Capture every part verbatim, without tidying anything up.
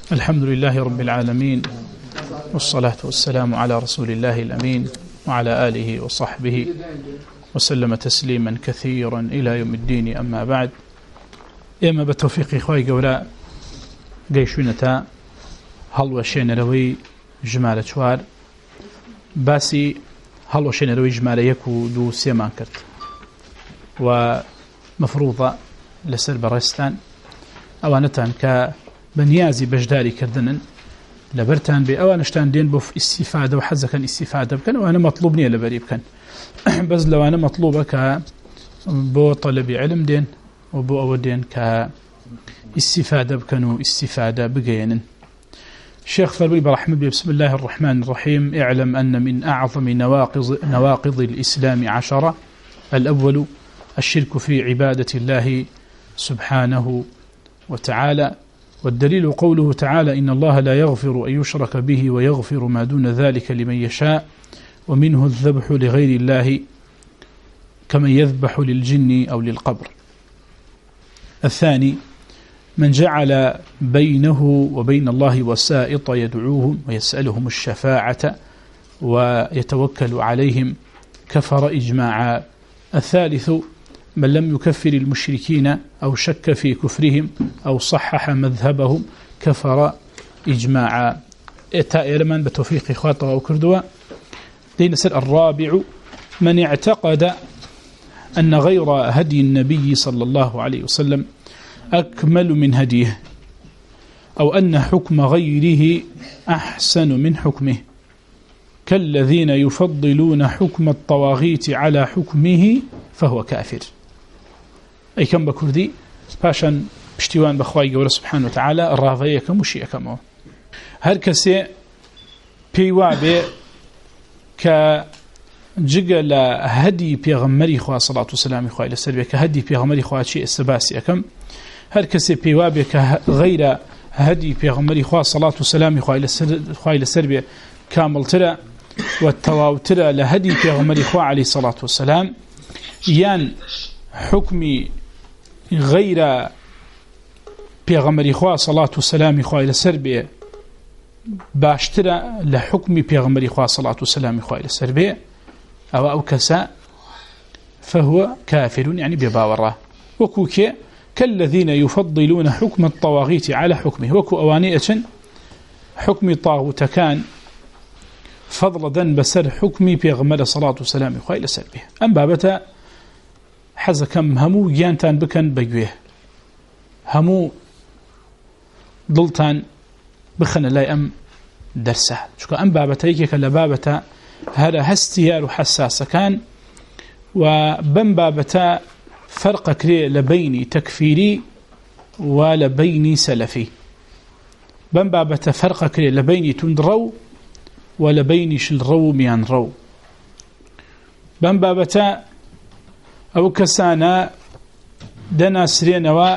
الحمد لله رب العالمين، والصلاة والسلام على رسول الله الأمين وعلى آله وصحبه وسلم تسليما كثيرا إلى يوم الدين. أما بعد، إما بتوفيق إخوائي قولا قيشونتا هل وشين روي جمال شوار باسي هل وشين روي جمال يكو دو سيمان كرت ومفروضة لسر برستان أوانتان ك بنيازي بجداري كردنن لبرتان بي أوانشتان دين بوف استفادة وحزة كان استفادة بكن وأنا مطلوبني لبريب كان بس لو أنا مطلوبك بو طلب علم دين وبو أودين كاستفادة بكنو استفادة بقينن. الشيخ فرمي برحمة بسم الله الرحمن الرحيم: اعلم أن من أعظم نواقض, نواقض الإسلام عشرة. الأول الشرك في عبادة الله سبحانه وتعالى، والدليل قوله تعالى: إن الله لا يغفر أن يشرك به ويغفر ما دون ذلك لمن يشاء، ومنه الذبح لغير الله كمن يذبح للجن أو للقبر. الثاني من جعل بينه وبين الله وسائط يدعوهم ويسألهم الشفاعة ويتوكل عليهم كفر إجماعا. الثالث من لم يكفر المشركين أو شك في كفرهم أو صحح مذهبهم كفر إجماعا. إتائرمان بتوفيق خاطئ وكردوا. دين سر الرابع من اعتقد أن غير هدي النبي صلى الله عليه وسلم أكمل من هديه، أو أن حكم غيره أحسن من حكمه، كالذين يفضلون حكم الطواغيت على حكمه فهو كافر. أي كم بكردي باشان بشتوان بخواي قول سبحانه وتعالى الرافيكم وشيئكم هر كسي بيوابي كجقل هدي بيغمري خواه صلاة والسلام خواه لسربي كهدي بيغمري خواه شيء السباسي أكم هر كسي بيوابي كغير هدي بيغمري خواه صلاة والسلام خواه لسربي كامل ترى والتواو ترى لهدي بيغمري خواه عليه الصلاة والسلام يان حكمي غير بيغمري خواه صلاة والسلام خواه لسربي باشترى لحكم بيغمري خواه صلاة والسلام خواه لسربي أو أو كساء فهو كافر يعني بباوره. وكوكي كالذين يفضلون حكم الطواغيت على حكمه، وكو أوانية حكم طاغوت كان فضلا بسر حكمي بيغمر صلاة والسلام خواه لسربي. أم بابتا حز كم همو جيانتان بكن بيوه همو ضلتان بخن لا أم درسه شكو أم بابتيك كالبابتا هذا هستيار حساس كان وبن بابتا فرق كري لبيني تكفيري ولبيني سلفي. بن بابتا فرق كري لبيني تندرو ولبيني شلرو ميان رو. بن بابتا أو كسانا دنا سرينوا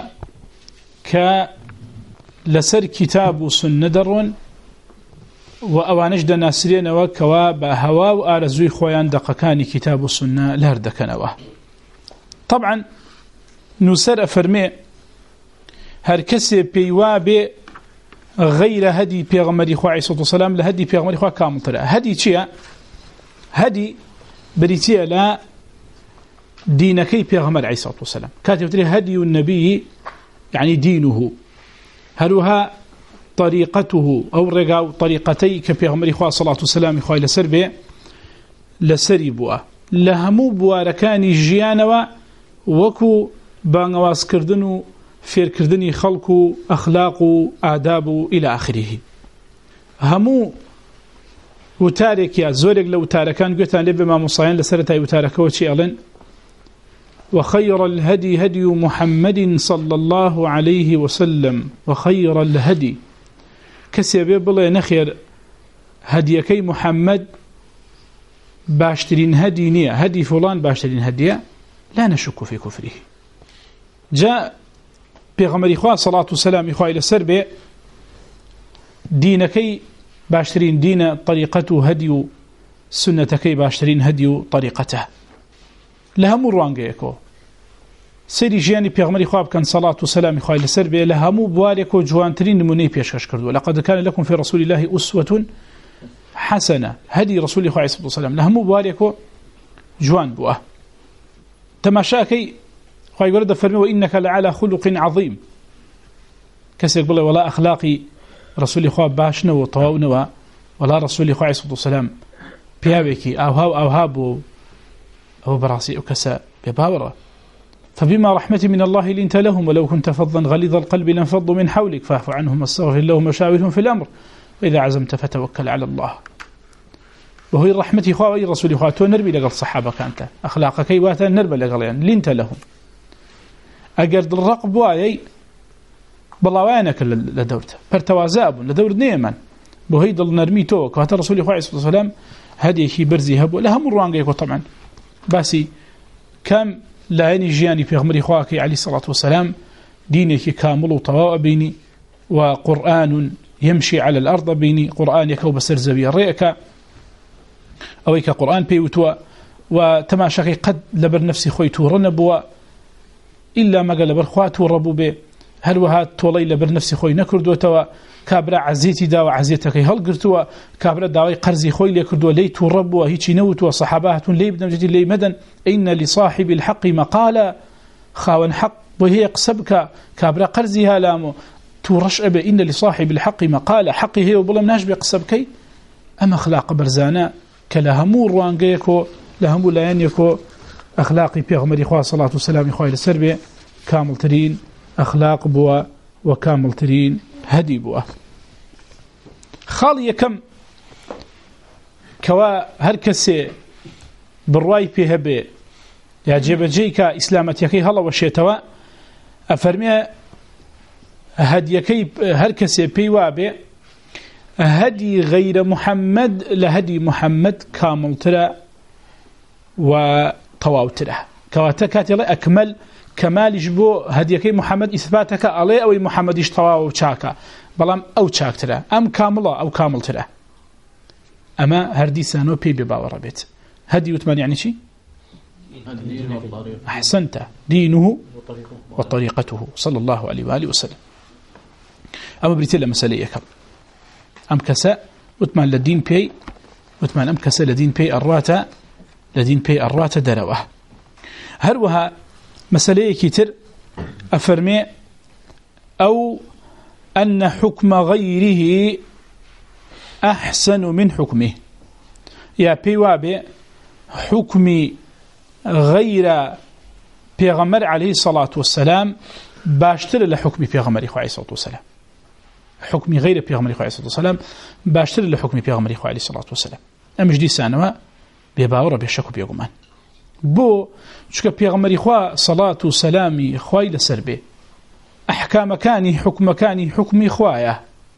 كلسر كتاب وسنة درون وأوانش دنا سرينوا كوا بهوا وآرزوي خويان دقكاني كتاب وسنة لهردكنوا. طبعا نسر أفرمي هركسي بيوابي غير هدي بيغمري خواه عليه الصلاة والسلام لهدي بيغمري خواه كامل ترى. هدي چيا؟ هدي بريتيا لا دينكي بيغمر عليه الصلاة والسلام كاتب هدي النبي يعني دينه هلها طريقته أو رقاو طريقتي كبيغمر إخوة صلاة والسلام إخوة لسربي لسربوا لهمو بواركاني جيانوا وكو بانواس كردنو فير كردني خلقو أخلاقو آدابو إلى آخره. همو وتارك يا زورك لو تاركان قلتان لبما ما مصاين لسرتاي وتاركوا شيء ألن وخير الهدي هدي محمد صلى الله عليه وسلم وخير الهدي كسي بيبلا نخير هديكي محمد باشترين هدي نية هدي فلان باشترين هدية لا نشك في كفره. جاء بيغمر إخوة صلاة والسلام إخوة إلى السربة دينكي باشترين دين طريقته هدي سنتكي باشترين هدي طريقته لها مروان جيكو سری ژیانی پێغمبەری خوا بکەن صلات و سلامی خوای لەسەر بێ لە هەموو بوارێک و جوانترین نمونەی پێشکەش کردووە. لقد كان لكم في رسول الله أسوة حسنة هدي رسول الله صلى الله عليه وسلم لە هەموو بوارێک جوان بووە. تەماشاکەی خوای گەورە دەفەرمێ وإنك لعلى خلق عظيم. کەسێک بڵێ وەڵا ئەخلاقی رسولی خوا باش نەوە تەواو نەوە، وەڵا رسولی خوا صلى الله عليه وسلم پیاوێکی ئاوها و ئاوها بوو، ئەوە بەڕاستی ئەو کەسە بێباوەڕە. فبما رحمة من الله لنت لهم ولو كنت فظا غليظ القلب لانفضوا من حولك فاعف عنهم واستغفر لهم وشاورهم في الأمر وإذا عزمت فتوكل على الله. وهي الرحمة إخوة وإي رسول إخوة تو نربي لقل صحابة كانت أخلاقك واتا نربي لقل يعني لنت لهم أقرد الرقب وايي بلاوانك لدورته برتوازاب لدور نيمان وهي ضل نرمي تو كهات رسول إخوة صلى الله عليه وسلم هذه شي برزي هبو لها مروان يكو طبعا باسي كم لا يعني جياني في غمري خواكي عليه الصلاة والسلام دينك كامل وطواء بيني وقرآن يمشي على الأرض بيني قرآن يكوب سرزوية رئك أو يك قرآن بيوتوا وتماشاكي قد لبر نفسي خويتو رنبوا إلا ما قال لبر خواتو ربو به هل وهات تولي لبر نفسي خوي نكردو توا كابرا عزيتي دا وعزيتك هل قرتوا كابرا داوي قرزي خوي ليكردو ليتو ربوا هيتي نوتوا صحابات لي بدنا جدي لي مدن إن لصاحب الحق مقالا خاون حق وهي قسبك كابرا قرزها لامو تورش أبا إن لصاحب الحق مقالا حقي هي وبلا مناش بقسبكي أما أخلاق برزانا كلهمو روانقيكو لهمو لاينيكو أخلاقي بيغمري خواه صلاة والسلام خواه لسربي كامل ترين أخلاق بوا وكامل ترين هدي بوا خالي كم كوا هركسي بالرواي فيها بي يعجب جيكا إسلامتيكي هلا وشيتوا أفرمي هديكي هركسي بيوابي هدي غير محمد لهدي محمد كامل ترى وطواو ترى كواتكات أكمل كمال جبو هديكي محمد إثباتك عليه أو محمد يشتواو وشاكا بلام أو شاك ترى أم كاملة أو كامل ترى أما هردي سانو بي بباور بيت هدي وثمان يعني شيء أحسنت دينه وطريقته صلى الله عليه وآله وسلم أما بريتلا مسألة كم أم كساء وثمان لدين بي وثمان أم كساء لدين بي الراتا لدين بي الراتا دروه هروها مسألة كتير أفرمي أو أن حكم غيره أحسن من حكمه يا بيوابي حكم غير بيغمر عليه الصلاة والسلام باشتر لحكم بيغمر عليه الصلاة والسلام حكم غير بيغمر عليه الصلاة والسلام باشتر لحكم بيغمر عليه الصلاة والسلام أمش دي سانوا بيباورا بيشكو بيغمان بو شكا بيغمر إخوة صلاة وسلامي إخوة لسر بي أحكام كاني حكم كاني حكم إخوايا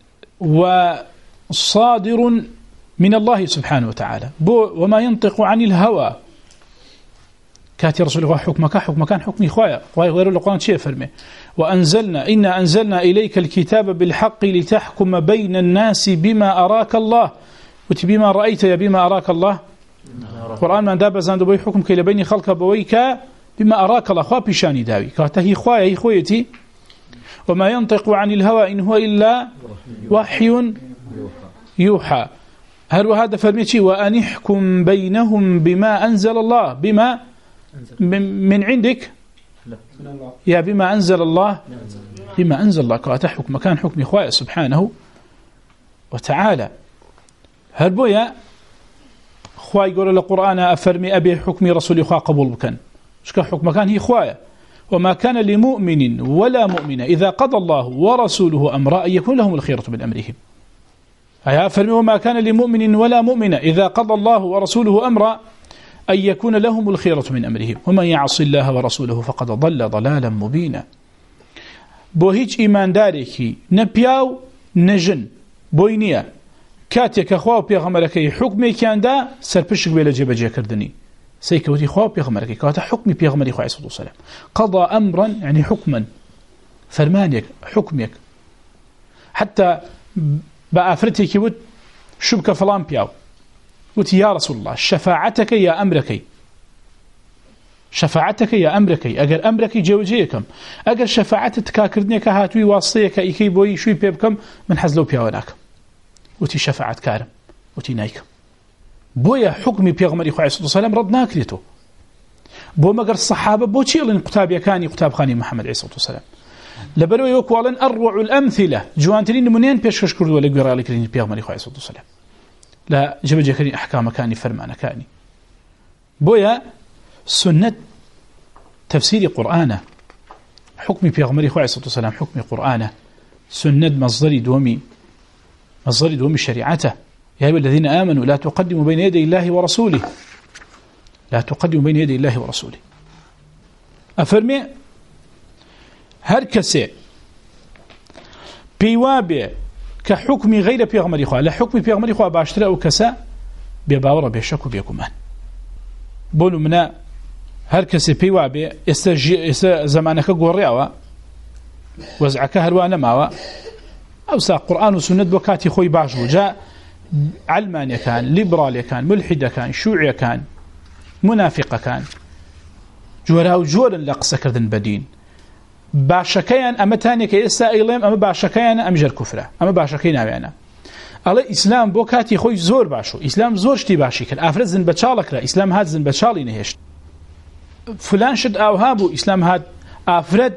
وصادر من الله سبحانه وتعالى بو وما ينطق عن الهوى كاتي رسول الله حكمك حكم كان حكم إخوايا غير القرآن شيء فرمي وأنزلنا إنا أنزلنا إليك الكتاب بالحق لتحكم بين الناس بما أراك الله وتبما رأيت يا بما أراك الله القرآن من داب زاند بوي حكم كي لبيني خلق بويك بما أراك الله خوا بشاني داوي كاتهي خوايا إخويتي وما ينطق عن الهوى إن هو إلا وحي يوحى هل وهذا فرميتي وأن يحكم بينهم بما أنزل الله بما من عندك يا بما أنزل الله بما أنزل الله كاتحكم مكان حكم إخوائي سبحانه وتعالى هل بويا خواي يقول القرآن أفرمي أبي حكم رسول إخوة قبول بكن شكا حكم كان هي إخوائي وما كان لمؤمن ولا مؤمن إذا قضى الله ورسوله أمرا أن يكون لهم الخيرة من أمرهم أي أفرمي وما كان لمؤمن ولا مؤمن إذا قضى الله ورسوله أمرا أن يكون لهم الخيرة من أمرهم ومن يعص الله ورسوله فقد ضل ضلالا مبينا بوهيج إيمان داركي نبياو نجن بوينيا كاتيك أخواه بيغمركي حكمي كان دا سربشك بيلا جيبا جي كردني سيكوتي خواه بيغمركي كاتا حكمي بيغمري خواه صلى الله عليه وسلم قضى أمرا يعني حكما فرمانيك حكمك حتى بأفرتك ود شبك فلان بياو قلت يا رسول الله شفاعتك يا أمرك شفاعتك يا أمرك أجر أمرك جوجيكم أجر شفاعتك كاكردنيك هاتوي واسطيك إيكي بوي شوي بيبكم من حزلو بياوناك وتي شفاعت كارم وتي نايكم بويا حكمي بيغمري خو عليه الصلاة والسلام رد ناكريتو بو مقر الصحابة بو تشي لين قتاب يكاني قتاب خاني محمد عليه الصلاة والسلام لبلو يوكوالن أروع الأمثلة جوانترين منين بيشكش كردوا لقرا لكرين بيغمري خو عليه الصلاة والسلام لا جب جكرين أحكام كاني فرمان كاني بويا سنة تفسير قرآن حكمي بيغمري خو عليه الصلاة والسلام حكمي قرآن سنة مصدري دومي مصدري دومي شريعته يا أيها الذين آمنوا لا تقدموا بين يدي الله ورسوله لا تقدموا بين يدي الله ورسوله أفرمي هركسي بيوابي كحكم غير بيغمري خواه لحكم بيغمري خواه باشترى أو كسا بيباورا بيشكو بيكمان بولو منا هركسي بيوابي يستا زمانك قوريعوا وزعك هروانا ماوا أو سا قرآن وسنة بوكاتي خوي باشو جاء علماني كان ليبرالي كان ملحد كان شيوعي كان منافق كان جورا وجورا لقصة كردن بدين باشكيان أما تاني كيسا إيليم أما باشكيان أم جر كفرة أما باشكيان أبيانا الله إسلام بوكاتي خوي زور باشو إسلام زور شتي باشي كر أفرد زن بچالك لا إسلام هاد زن بچالي نهشت فلان شد أوهابو إسلام هاد أفرد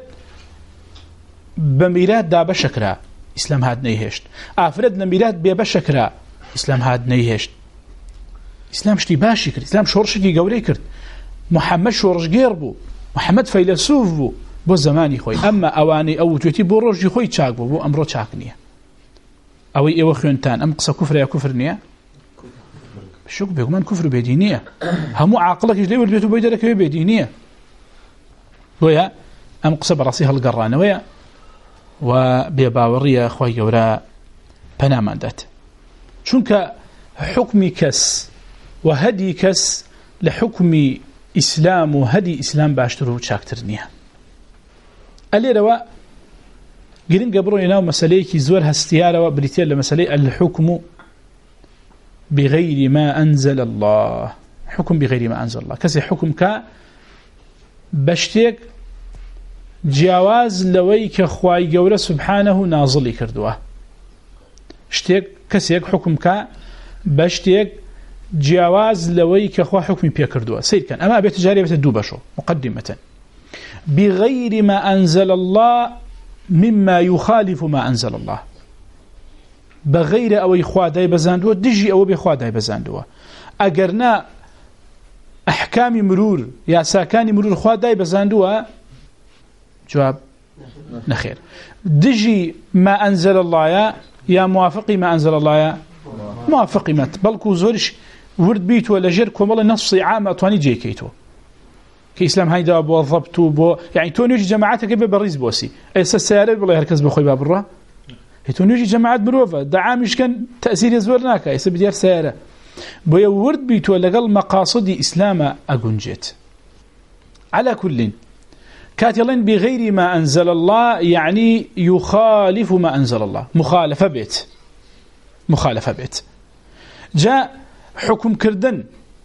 بميراد دا بشكرا إسلام هاد نيهشت أفرد لميراد بي بشكرا إسلام هاد نيهشت إسلام شتي باشي كرد إسلام شورشكي قوري كرد محمد شورش غير بو محمد فيلسوف بو بو زماني خوي أما أواني أو توتي بو روجي خوي تشاك بو بو أمرو تشاك نية أو إيوه خيونتان أم قصة كفر يا كفر نية شوك بيقومان كفر بيدينية همو عاقلك يجلي والبيتو بيدرك بيدينية ويا أم قصة براسيها القرانة ويا وبيباورية خوي قورا بنامان دات شونك حكمي كس وهدي كس لحكم إسلام وهدي إسلام باشترو تشاكترنيها اللي روا قلن قبرون يناو مسأليكي زور هستيارة وبريتير لمسألي الحكم بغير ما أنزل الله حكم بغير ما أنزل الله كسي حكم كا بشتيك جواز لويك خواي قولة سبحانه نازلي كردوه شتيك كسيك حكم كا بشتيك جواز لويك خوا حكمي بيا كردوه سيد كان أما أبي تجاري بتدو بشو مقدمة بغير ما أنزل الله مما يخالف ما أنزل الله بغير أو إخوة داي بزاندوه دجي أو بإخوة داي بزاندوه أقرنا أحكام مرور يا ساكان مرور إخوة داي بزاندوه جواب نخير دجي ما أنزل الله يا يا موافقي ما أنزل الله يا موافقي مات بلكو زورش ورد بيت ولا جر كمال نصي عام أطواني جيكيتو كإسلام هيدا بو ضبطو بو يعني تو نيجي جماعاتك ببريز بوسي أيسا السيارة بالله يركز بخوي باب الرا تو نيجي جماعات بروفة دعامش كان تأثير يزورناك أيسا بديار سيارة بو ورد بيت ولا قل مقاصدي إسلام أقنجت على كل كاتلين بغير ما أنزل الله يعني يخالف ما أنزل الله مخالفة بيت مخالفة بيت جاء حكم كردن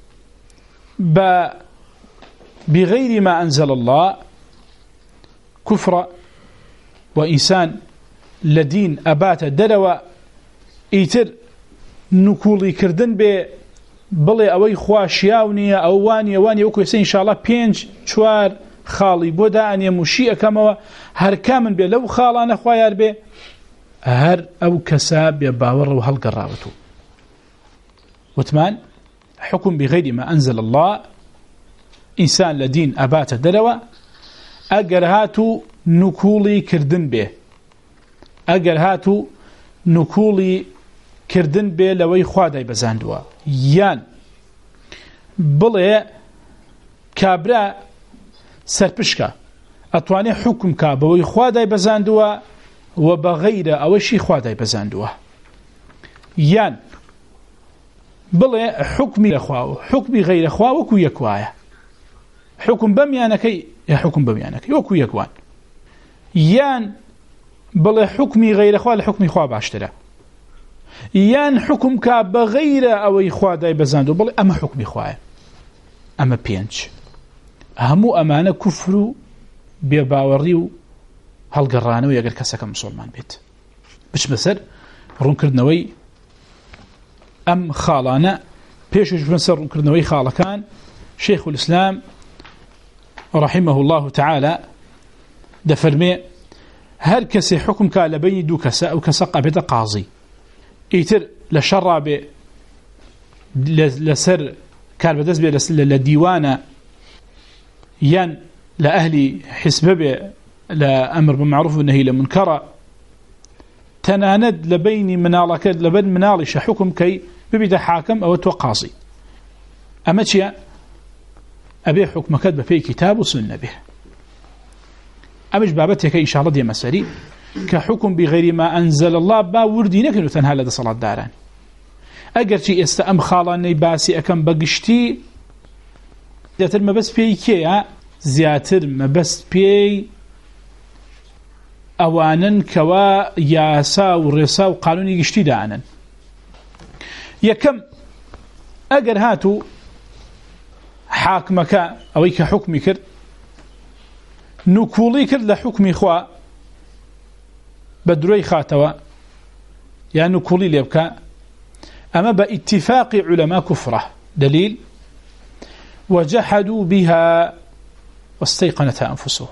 ب بغير ما أنزل الله كفر وإنسان لدين أبات دلوى إيتر نكولي كردن ب بلي أوي خواشياونية أوانية وانية وكو يسي إن شاء الله بينج شوار خالي بودا أن يمشي كما هر كامن بي لو خالانا خويار بي هر أو كساب يباور وهل قرابته وثمان حكم بغير ما أنزل الله إنسان لدين أبات دلوى أقر هاتو نكولي كردن به أقر هاتو نكولي كردن به لوي خوادي بزاندوا يان بلي كابرا سرپشكا أتواني حكم كابوي خوادي بزاندوا وبغير أوشي خوادي بزاندوا يان بلي حكمي أخواه حكمي غير أخواه وكو يكوايا حكم بميانكي يا حكم بميانكي وكو يكوان يان بلي حكمي غير أخواه لحكمي أخواه باشترا يان حكم كاب غير أو إخوة داي بزاندو بلي أما حكمي أخواه أما بينج همو أمانة كفر بباوري هالقرانه ويقر كسك مسلمان بيت بش بسر رون كردنوي أم خالانا بيشوش بسر رون كردنوي خالا كان شيخ الإسلام رحمه الله تعالى دفرمي هل كسي حكم كالبيني دو كسا أو كسا بيت قاضي إيتر لشرع لسر كان بدس بي لديوانا ين لأهلي حسبه لأمر بالمعروف والنهي لمنكر تناند لبين منالك لبين منالش حكم كي ببدا حاكم أو توقاصي أما تشيا أبي حكم كتب في كتاب وسنة به أمش بابتك إن شاء الله دي مساري كحكم بغير ما أنزل الله با وردينك إنه تنهى لدى صلاة داران أجر شيء استأم خالاني باسي أكم بقشتي زياتر ما بس بي كيا زياتر ما بس بي أوانا كوا ياسا ورسا وقانوني قشتي دانا يكم أجر هاتو حاكمك أو كحكمي كر نكولي كر لحكمي خوا بدري خاتوا يعني نكولي ليبكا أما باتفاق علماء كفره دليل وجحدوا بها واستيقنتها أنفسهم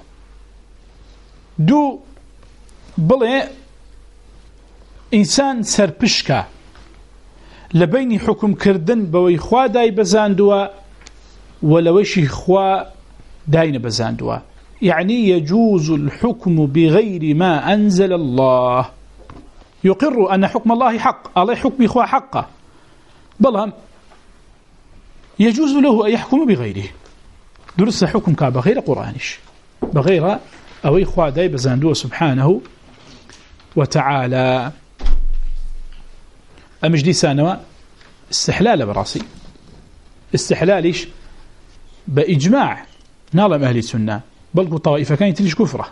دو بلي إنسان سرپشكا لبين حكم كردن بوي خوا داي بزاندوا ولوشي خوا داين بزاندوا يعني يجوز الحكم بغير ما أنزل الله يقر أن حكم الله حق الله حكم إخوة حقه بل يجوز له أن يحكم بغيره درس حكم بغير قرآنش بغير أو إخوة داي بزاندوه سبحانه وتعالى أمجدي سانوا استحلال براسي استحلالش بإجماع نظام أهل السنة بل طائفة كانت ليش كفرة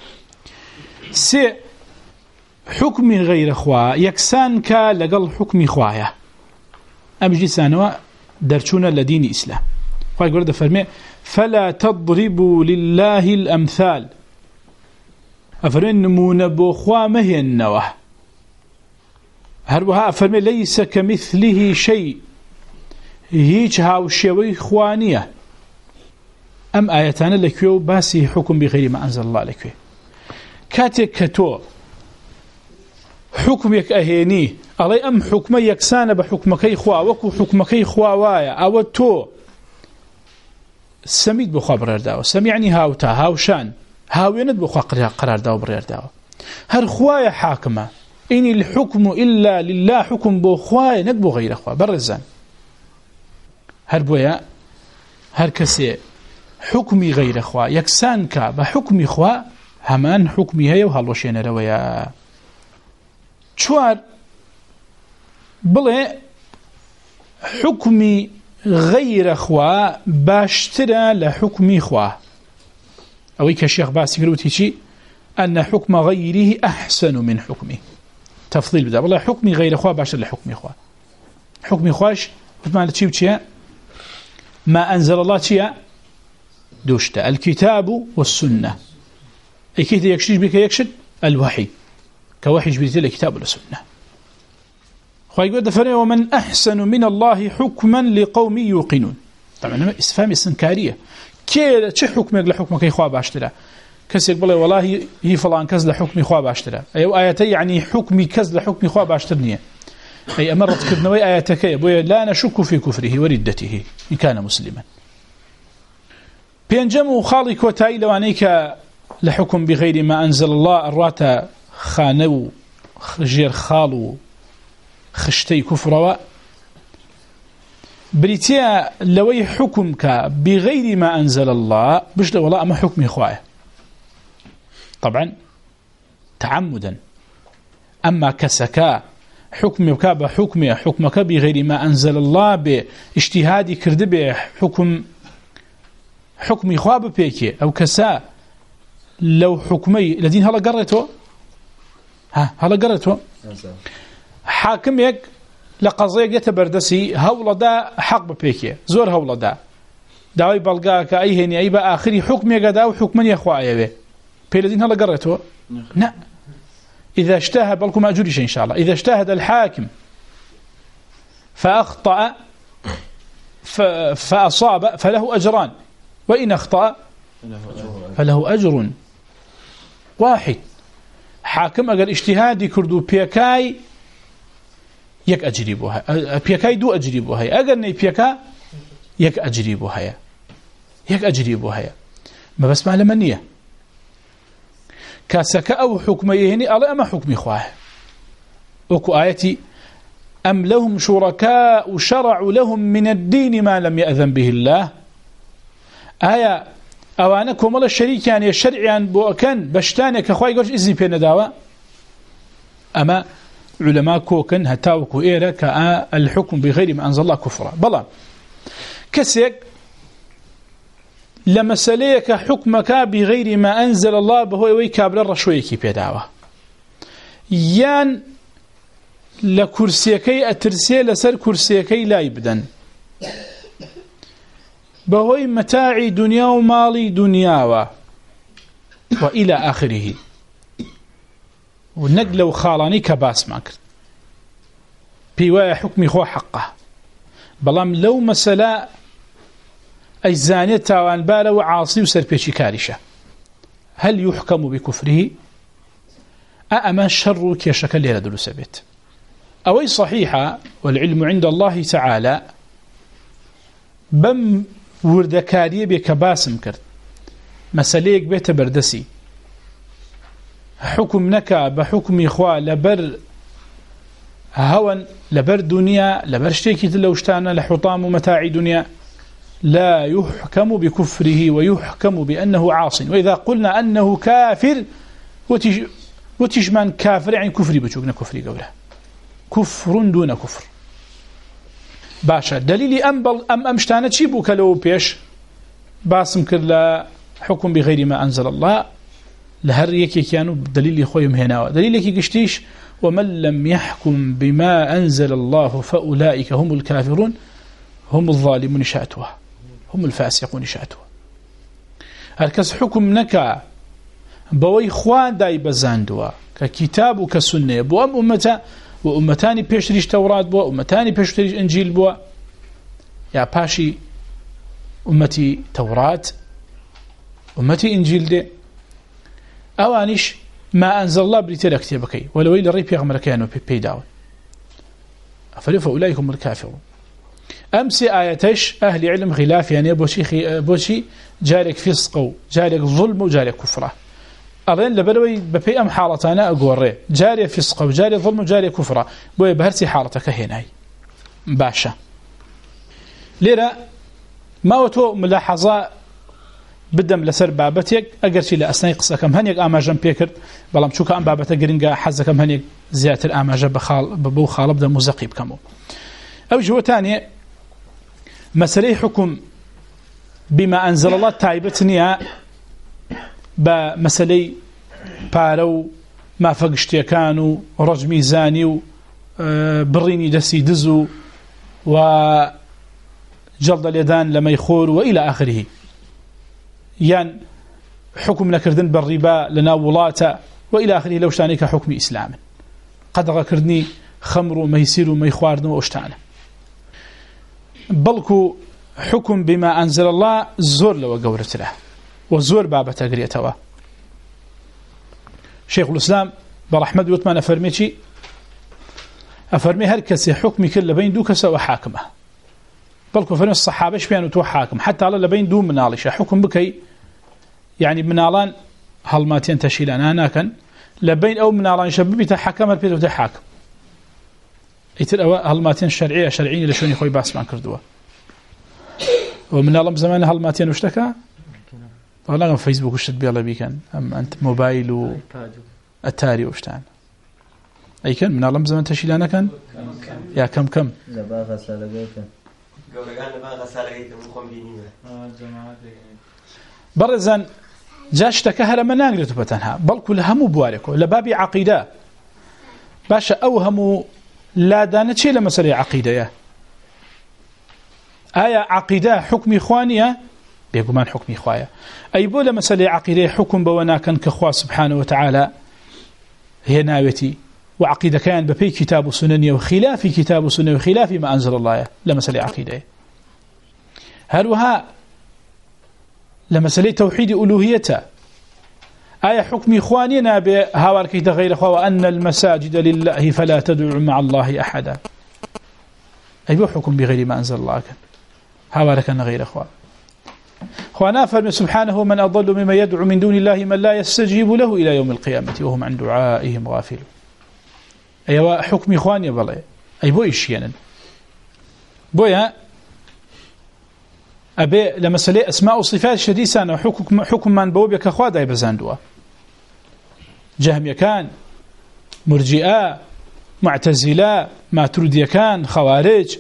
سي حكم غير أخوة يكسان كا لقل حكم إخوايا أمجي سانوا درشونا لدين إسلام قال قرد فرمي فلا تضربوا لله الأمثال أفرين نمون بأخوة مهي النوة هروها أفرمي ليس كمثله شيء هيج هاو الشيوي إخوانية أم آياتان لكيو باسي حكم بغير ما أنزل الله لكيو كاتك كتو حكمك أهيني علي أم حكم يكسان بحكمك إخوة وكو حكمك إخوة وايا أو تو سميد بخوا برير داو سمعني هاوتا هاوشان هاويند بخوا قرار داو برير داو هر خوايا حاكمة إن الحكم إلا لله حكم بخوايا ندبو غير أخوة برزان هر بويا هر كسي حكمي غير أخوة يكسان كا بحكم إخوة همان حكمي هيا وهالوشين رويا شوار بلي حكمي غير أخوة باشترى لحكمي أخوة أو كالشيخ باسي قلوتي أن حكم غيره أحسن من حكمه تفضيل بدا والله حكمي غير أخوة باشترى لحكمي أخوة حكمي أخواش بتمعنى تشيب تشيا ما أنزل الله تشيا دوشتا الكتاب والسنة أي كيف يكشش بك يكشد الوحي كوحي جبريل الكتاب والسنة خواهي دفرين ومن أحسن من الله حكما لقوم يوقنون طبعا استفهام استنكارية كي چه حكمك لحكمك إخوة باشترا كسيك بالله والله هي فلان كز لحكم إخوة باشترا أي آياتي يعني حكمي كز لحكم إخوة باشترنية أي أمرت كبنوي آياتك لا نشك في كفره وردته إن كان مسلما بينجموا خالق وتاي لوانيك لحكم بغير ما أنزل الله الراتا خانو خجير خالو خشتي كفروا بريتيا لوي حكمك بغير ما أنزل الله بش والله أما حكم إخوائه طبعا تعمدا أما كسكا حكمك بحكمه حكمك بغير ما أنزل الله باجتهادي كرد بحكم حكم إخوة ببيكي أو كسا لو حكمي الذين هلا قرأته ها هلا قرأته حاكمك لقضية يتبردسي هولا دا حق ببيكي زور هولا دا داوي بلغاك أي هني أي بآخر حكم يقدا وحكم يخوائي به بيلدين هلا قرأته لا إذا اجتهد بلكم أجري شيء إن شاء الله إذا اجتهد الحاكم فأخطأ فأصاب فله أجران وإن أخطأ فله أجر واحد حاكم أقل اجتهادي كردو بيكاي يك أجري بوها بيكاي دو أجري بوها أقل ني بيكا يك أجري بوها يك أجري بوها ما بس معلمانية كاسك أو حكميهني ألا أما حكمي خواه وكو آيتي أم لهم شركاء شرعوا لهم من الدين ما لم يأذن به الله آية أوانكم الله الشريك يعني الشرع يعني بوكن بشتانك أخوي قولش إذن بينا داوا أما علماء كوكن هتاوكو إيرا كالحكم بغير ما أنزل الله كفرا بلا كسيك لما سليك حكمك بغير ما أنزل الله بهو ويكابل الرشويكي بيداوا يان لكرسيكي أترسي لسر كرسيكي لا يبدن بهوي متاعي دنيا ومالي دنيا وإلى آخره ونقل وخالاني كباس ماكر بيوايا حكمي خو حقه بلام لو مسلا أي زانيتا وانبالا وعاصي وسربيشي كارشة هل يحكم بكفره أأما الشر كيشكل ليلة دلو سبيت أوي صحيحة والعلم عند الله تعالى بم وردكاريه بك باسم کرد مسليك بيت بردسي حكم نكا بحكم إخوة لبر هون لبر دنيا لبر شتيكي تلوشتانا لحطام متاع دنيا لا يحكم بكفره ويحكم بأنه عاص وإذا قلنا أنه كافر وتج وتجمن كافر يعني كفري بتشوقنا كفري قوله كفر دون كفر باشا دليل أم بل أم أمشتانة شيبو كلو بيش باسم كرلا حكم بغير ما أنزل الله لهر يكي كانوا دليل خويهم هنا دليل يكي قشتيش ومن لم يحكم بما أنزل الله فأولئك هم الكافرون هم الظالمون شأتوها هم الفاسقون شأتوها هركز حكم نكا بوي خوان داي بزاندوا ككتاب وكسنة بو أم أمتا وأمتاني بيشريش توراة بوا أمتاني بيشريش إنجيل بوا يا باشي أمتي توراة أمتي إنجيل دي أوانيش ما أنزل الله بريتر اكتبكي ولو إلى ريب يغمر كانوا بيداون أفلف أولئك هم الكافرون أمسي آياتش أهل علم خلاف يعني بوشي, بوشي جارك فسق جارك ظلم وجارك كفرة أظن لبلوي ببي أم حالتنا أقوري جاري فسق وجاري ظلم وجاري كفرة بوي بهرسي حالتك هناي باشا ليرا ما وتو ملاحظة بدم لسر بابتك أقرشي لأسناي قصكم هنيك آماجم بيكرد بلام شوك أم بابتا قرنقا حزكم هنيك زيادة آماجة بخال ببو خالب دا مزقيب كمو أو جوة تانية مسألة حكم بما أنزل الله تايبتني بمسألة بارو ما فقشتي كانوا رجمي زاني بريني دسي دزو وجلد اليدان لما يخور وإلى آخره يان حكم نكردن بالربا لنا ولاتا وإلى آخره لو شانيك حكم إسلام قد غكردني خمر وميسير وميخواردن وأشتانه بلكو حكم بما أنزل الله زور لو قورت له وزور بابا تقريتوا شيخ الإسلام برحمد وثمان أفرميتي أفرمي هركسي حكمي كل بين دو كسا وحاكمه بلكو فرمي الصحابة شبيان تو حاكم حتى على لبين دو منالشة حكم بكي يعني منالان هالماتين تشيلان أنا كان لبين أو منالان شبابي تحكم البيت وتحاكم يتر هالماتين شرعية شرعية لشوني خوي باسمان كردوا ومن الله بزمان هالماتين وشتكى والله فيسبوك وشتت بيالله بيكن أم أنت موبايل وأتاري وشتان أي كان من الله بزمان تشيلانا كان يا كم كم لبا غسالة بيكن برزان جاشتك هلا مناقلته بتنها بل كلها مباركه لبابي عقيدة باشا أوهموا لا دانت شيء لمسألة عقيدة آية عقيدة حكم إخوانية بيقومان حكم إخوايا أي بولا مسألة عقيدة حكم بونا كان كخوا سبحانه وتعالى هي ناوتي وعقيدة كان ببي كتاب وسنن وخلاف كتاب وسنن وخلاف ما أنزل الله لمسألة عقيدة هلوها لمسألة توحيد ألوهيته آية حكم إخواننا بهاواركي غير أخوة وأن المساجد لله فلا تدعوا مع الله أحدا أي بو حكم بغير ما أنزل الله كان هاواركنا غير أخوة أخوانا فرمي سبحانه من أضل مما يدعو من دون الله من لا يستجيب له إلى يوم القيامة وهم عن دعائهم غافلون أي حكم إخواني بالله أي بو إشيانا بويا أبي لمسألة أسماء وصفات شديسة وحكم حكم من بوبك أخوة داي بزاندوا جهم كان مرجئة معتزلة ماتريدية كان خوارج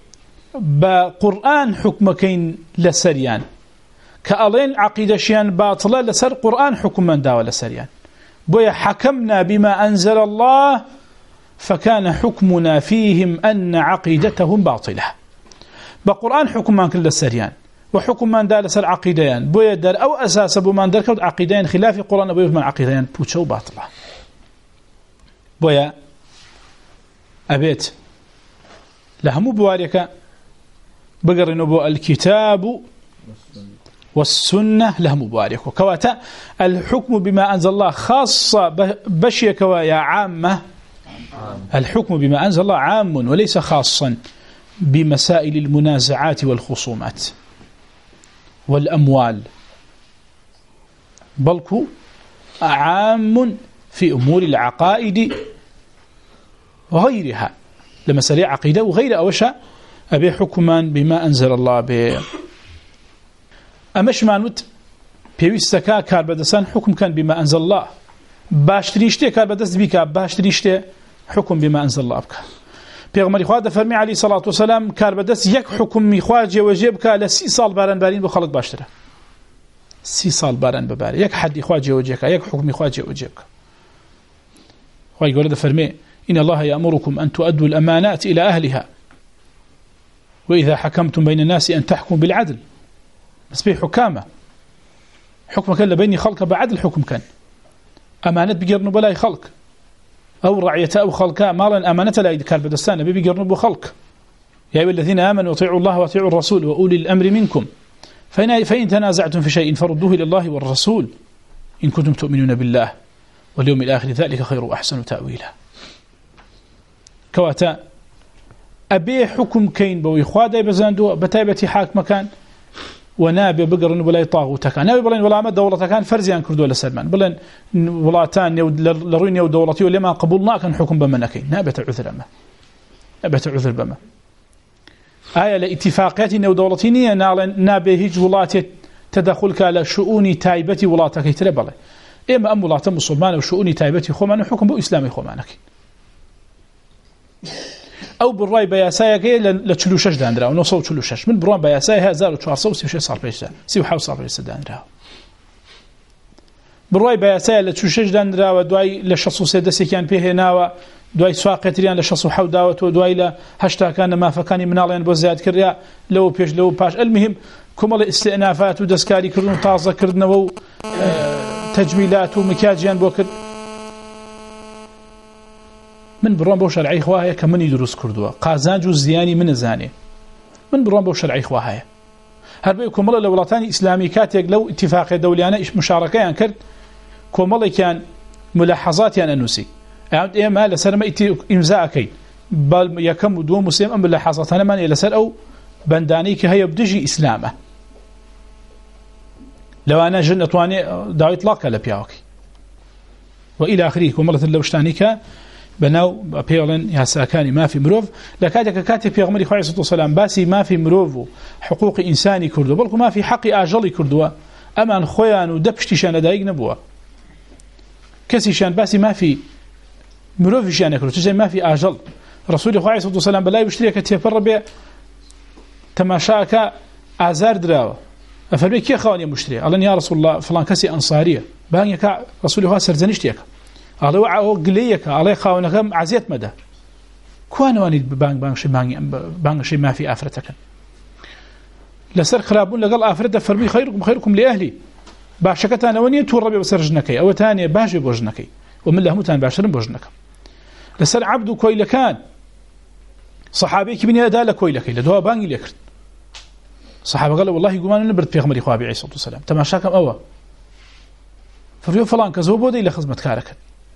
بقرآن حكمكين لسريان كألين عقيدة شيان باطلة لسر قرآن حكم من داوى لسريان بويا حكمنا بما أنزل الله فكان حكمنا فيهم أن عقيدتهم باطلة بقرآن حكم من كل السريان وحكم من دار لسر عقيديان بويا دار أو أساس أبو من دار كود عقيديان خلاف القرآن بويا من عقيديان بوتشو باطلة بويا أبيت لهمو بواريك بقر نبو الكتاب والسنة لهم مبارك وكواتا الحكم بما أنزل الله خاصة بشيك ويا عامة الحكم بما أنزل الله عام وليس خاصا بمسائل المنازعات والخصومات والأموال بل عام في أمور العقائد وغيرها لمسألة عقيدة وغير أوشا أبي حكما بما أنزل الله به أمش مانوت بيوستكا كار بدسان حكم كان بما أنزل الله باش تريشته كار بدس بيكا باش تريشته حكم بما أنزل الله بك بيغمري خواد فرمي عليه الصلاة والسلام كار بدس يك حكم مخواج وجيبك لسي صال باران بارين بخلق باشتره سي صال باران بباري يك حد خواج وجيبك يك حكم خواج وجيبك خوي يقول فرمي إن الله يأمركم أن تؤدوا الأمانات إلى أهلها وإذا حكمتم بين الناس أن تحكموا بالعدل بس بي حكامة حكم كان لبيني خلق بعدل حكم كان أمانة بيقرنوا بلاي خلق أو رعية أو خلقاء مالا أمانة لا يدكال بدستان بيقرنوا بخلق يا أيها الذين آمنوا وطيعوا الله وطيعوا الرسول وأولي الأمر منكم فإن, فإن تنازعتم في شيء فردوه إلى الله والرسول إن كنتم تؤمنون بالله واليوم الآخر ذلك خير وأحسن تأويلا كواتا أبي حكم كين بوي خوادي بزاندو بتايبتي حاكم كان ونابي بقرن ولا يطاغوتا كان نابي بلين ولا ما دولة كان فرزيان كردو ولا سلمان بلين ولاتان لروين يو دولتي ولما قبولنا كان حكم بمنكين نابي تعذر أما نابي تعذر بما آية لاتفاقيات نو دولتينية نابي هيج ولاتي تدخلك على شؤون تايبتي ولاتك يتربلي إما أم ولاتي مسلمان وشؤون تايبتي خومان وحكم بو إسلامي خومانك أو بالرأي بياسايا لتشلوشش داندرا ونصو تشلوشش من بران بياسايا هزار وشوارصو سيوشي صار بيشتا سيو حاو صار بيشتا داندرا بالرأي بياسايا لتشلوشش داندرا ودواي لشخصو سيدسي كان بيه ناوى دواي سواقتريان لشخصو حاو داوت ودواي لهشتا كان ما فكاني منالين بوزياد كريا لو بيش لو باش المهم كمال استئنافات ودسكاري كردون تازة كردنا و تجميلات ومكاجيان بوكر من بران بو شرعي خواهي كمن يدرس كردوا قازانج وزياني من زاني من بران بو شرعي خواهي هربي كمال لولاتاني إسلامي كاتيك لو اتفاق دوليانا إيش مشاركة يعني كرد كمال كان ملاحظات يعني أنوسي يعني إما لسر ما إتي إمزاءكي بل يكم ودوم مسلم أم ملاحظات أنا من لسر أو بندانيك هي بدجي إسلامه لو أنا جنة واني داو إطلاق لبياوكي وإلى آخره كمال لوشتانيك بناو بيغلن يا ساكاني ما في مروف لكاتك كاتب في غمري خواه صلى الله عليه وسلم باسي ما في مروف حقوق إنساني كردو بلكو ما في حق آجلي كردو أمان خويان ودبشتشان دايق نبوه كسيشان باسي ما في مروفشان كردو تجي ما في آجل رسول خواه صلى الله عليه وسلم بلا يشتري كتفر بي تماشاك آزار دراوه أفرمي كي خواني مشتري قال يا رسول الله فلان كسي أنصارية بان يكا رسول خواه سرزنشتيك قال وعه قليك عليه خاونكم عزيت مدى كوانواني بانك بانك شي بانك شي ما في آفرتك لسر خرابون لقل آفرد فرمي خيركم خيركم لأهلي باشكتان وني توربي بسر جنكي أو تاني باجي بوجنكي ومن له متان باشرن بوجنك لسر عبد كويل كان صحابي كبني أدا لكويلكي لدوا بانجي ليكرت صحابة قالوا والله يقولون نبرد بيغمري خوابي عليه الصلاة والسلام تماشاكم أوا فريو فلان كذوبوا دي لخزمة كاركن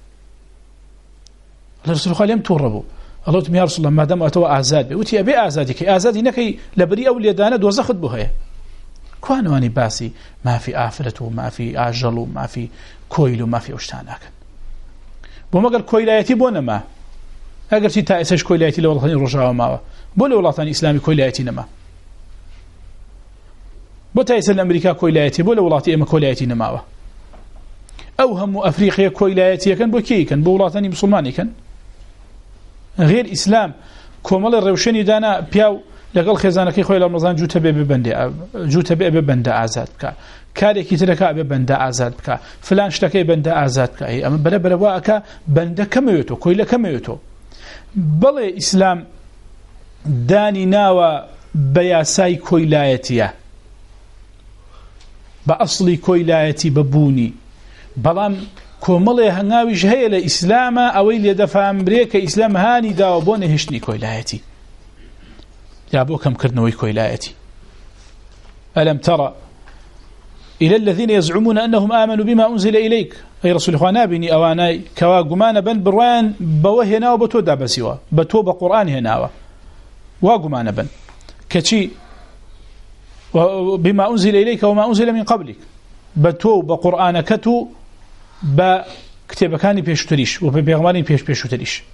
الله رسول الله يم توربوا الله تم يا رسول الله ما دام أتوا أعزاد بي وتي أبي أعزادك أعزادي نكي لبري أو اليدانة دوزخد بها كوانواني باسي ما في آفلته ما في آجل ما في كويل ما في أشتاناك وما قال كويلايتي بونا ما اگر چی تاسش کویلایتی له وڵاتانی ڕۆژاوا ماوە بۆ لە وڵاتانی ئیسلامی کۆیلایەتی نەما بۆ تاسە لە ئەمریکا کۆیلایەتی بۆ لە وڵاتی ئێمە کۆیلایەتی نەماوە ئەو هەموو ئەفریقیا کۆیلایەتیەکەن بۆ کێیکەن بۆ وڵاتانی مسلمانیکەن غێر ئیسلام کۆمەڵی ڕێوشێنی دانا پیاو لەگەڵ خێزانەکەی خۆی لە ڕەمەزان جووتە بێ ببەندێ جووتە بێ ببەندە ئازاد بکە کارێکی ترەکە بێ بەندە ئازاد بکە فلان شتەکەی بەندە ئازاد بکە ئەمە بەرە بەرەوە ئەکە بەندە کەمەوێتەوە کۆیلە کەمەوێتەوە بەڵێ ئیسلام دانی ناوە بە یاسای کۆیلایەتیە بە ئەسڵی کۆیلایەتی بەبوونی بەڵام کۆمەڵێ هەنگاویش هەیە لە ئیسلامە ئەوەی لێ دەفامرێ کە ئیسلام هانی داوە بۆ نەهێشتنی کۆیلایەتی یا بۆ کەمکردنەوەی کۆیلایەتی ألم ترى إلى الذين يزعمون أنهم آمنوا بما أنزل إليك أي رسول الله نابني أواناي كوا قمان بن بروان بوهنا وبتو دابسوا بتو بقرآن هنا وقمان بن كشي بما أنزل إليك وما أنزل من قبلك بتو بقرآن كتو بكتاب كاني بيشتريش وببيغماني بيش بيشتريش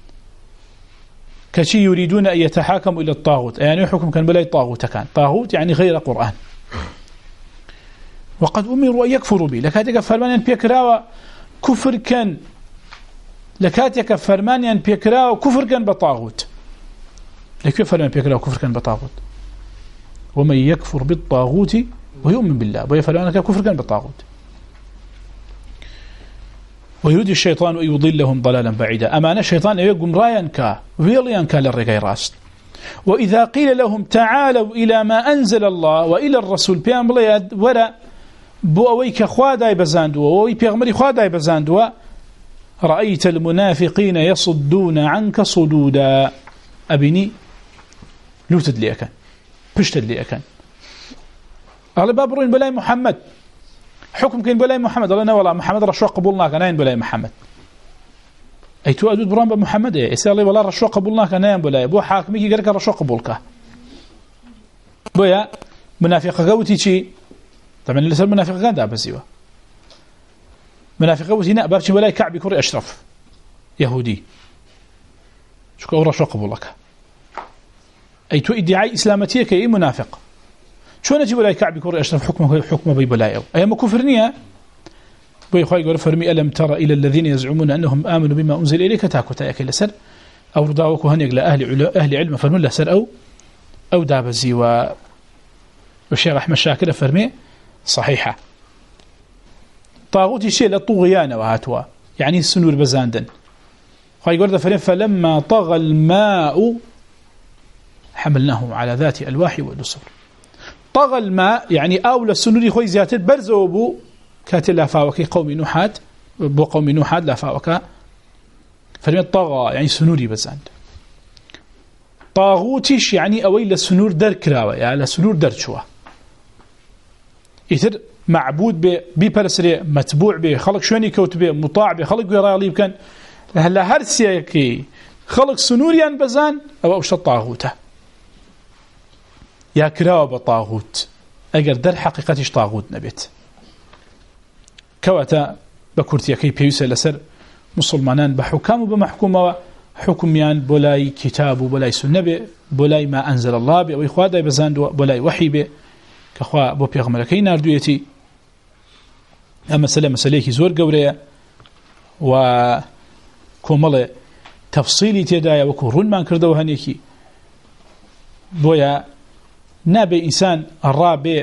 كشي يريدون أن يتحاكموا إلى الطاغوت يعني حكم كان بلاي طاغوت كان طاغوت يعني غير قرآن وقد أمروا أن يكفروا به لكاتك فرمان بيكراوا كفر كان لكاتك فرمان بيكراوا كفر كان بطاغوت لكيف فرمان بيكراوا كفر كان بطاغوت ومن يكفر بالطاغوت ويؤمن بالله ويفرمان كفر كان بطاغوت ويريد الشيطان أن يضلهم ضلالا بعيدا أمانة الشيطان يقوم رايا كا ويليا كا للرقاي راست وإذا قيل لهم تعالوا إلى ما أنزل الله وإلى الرسول بيام بلياد ولا بو أويك خواداي بزاندوا وأوي بيغمري خواداي بزاندوا رأيت المنافقين يصدون عنك صدودا أبني لوتد لي أكن بشتد لي أكن أغلب بابروين بلاي محمد حكم كين بلاي محمد الله والله محمد رشوا قبولنا كناين بلاي محمد أي تو أدود برام بمحمد إيه إسأل الله والله رشوا قبولنا كناين بلاي بو حاكمي كي قالك رشوا قبولك بويا منافق قوتي شي طبعا اللي صار منافق كان ده بسيوه منافق قوتي هنا بابشي بلاي كعب كوري أشرف يهودي شو كورا شو قبولك أي تو ادعاء إسلامتيه كي منافق شو نجي بلاي كعب كوري أشرف حكمه حكمه بي بلاي أي ما كفرنيه بي خوي يقول فرمي ألم ترى إلى الذين يزعمون أنهم آمنوا بما أنزل إليك تاكو تاكي لسر أو رداوكو هنيق لأهل أهل علم فرمون لسر أو أو دابزي و والشيخ أحمد شاكر فرمي صحيحة طاغوت شيء للطغيان وهاتوا يعني السنور بزاندن خوي يقول فرمي فلما طغى الماء حملناه على ذات الواح والدسر طغى الماء يعني أولى السنور خوي زيادة برزو بو كاتل لافاوكي قوم نوحات بو قوم نوحات لافاوكا فرمي طغى يعني سنوري بزاند طاغوتيش يعني أويل السنور در كراوة يعني السنور در شوى يتر معبود ببرسري متبوع به خلق شوني كوت به مطاع به خلق وراغليب كان هلا هرسيكي خلق سنوريان بزان أو أوش الطاغوته يا كراوة بطاغوت أجر در حقيقتش طاغوت نبيت كواتا بكورتيا كي بيوسا لسر مسلمانان بحكام وبمحكومة حكميان بولاي كتاب وبولاي سنة بولاي ما أنزل الله بي وإخوادا بزان بولاي وحي بي كخوا بو بيغمركي ناردويتي أما سلام مسليكي زور قوريا وكومل تفصيلي تيدايا وكورون ما انكردو هنيكي بويا نابي إنسان الرابع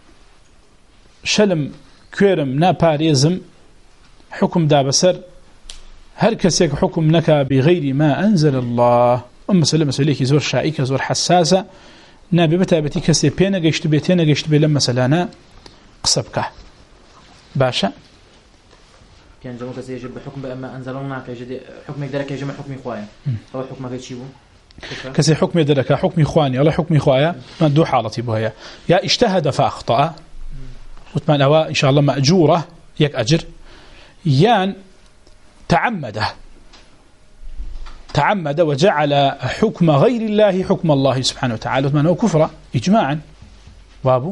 شلم كويرم ناباريزم حكم دا بسر هر كسيك حكم نكا بغير ما أنزل الله أما سلام مسليكي زور شائكة زور حساسة نابي بتابتي كسي بينا قشت بيتين قشت بلما سلانا قصبك باشا كان جمع كسي يجب بحكم بأما أنزلونا كيجد حكم يقدرك يجمع حكم إخوائي هو حكم كيشيبه كسي حكم يدرك حكم إخواني ولا حكم إخوائي ما دو حالتي بهيا يا اجتهد فأخطأ وثمان أوا إن شاء الله مأجورة يك أجر يان تعمد تعمد وجعل حكم غير الله حكم الله سبحانه وتعالى وثمان هو كفر إجماعا بابو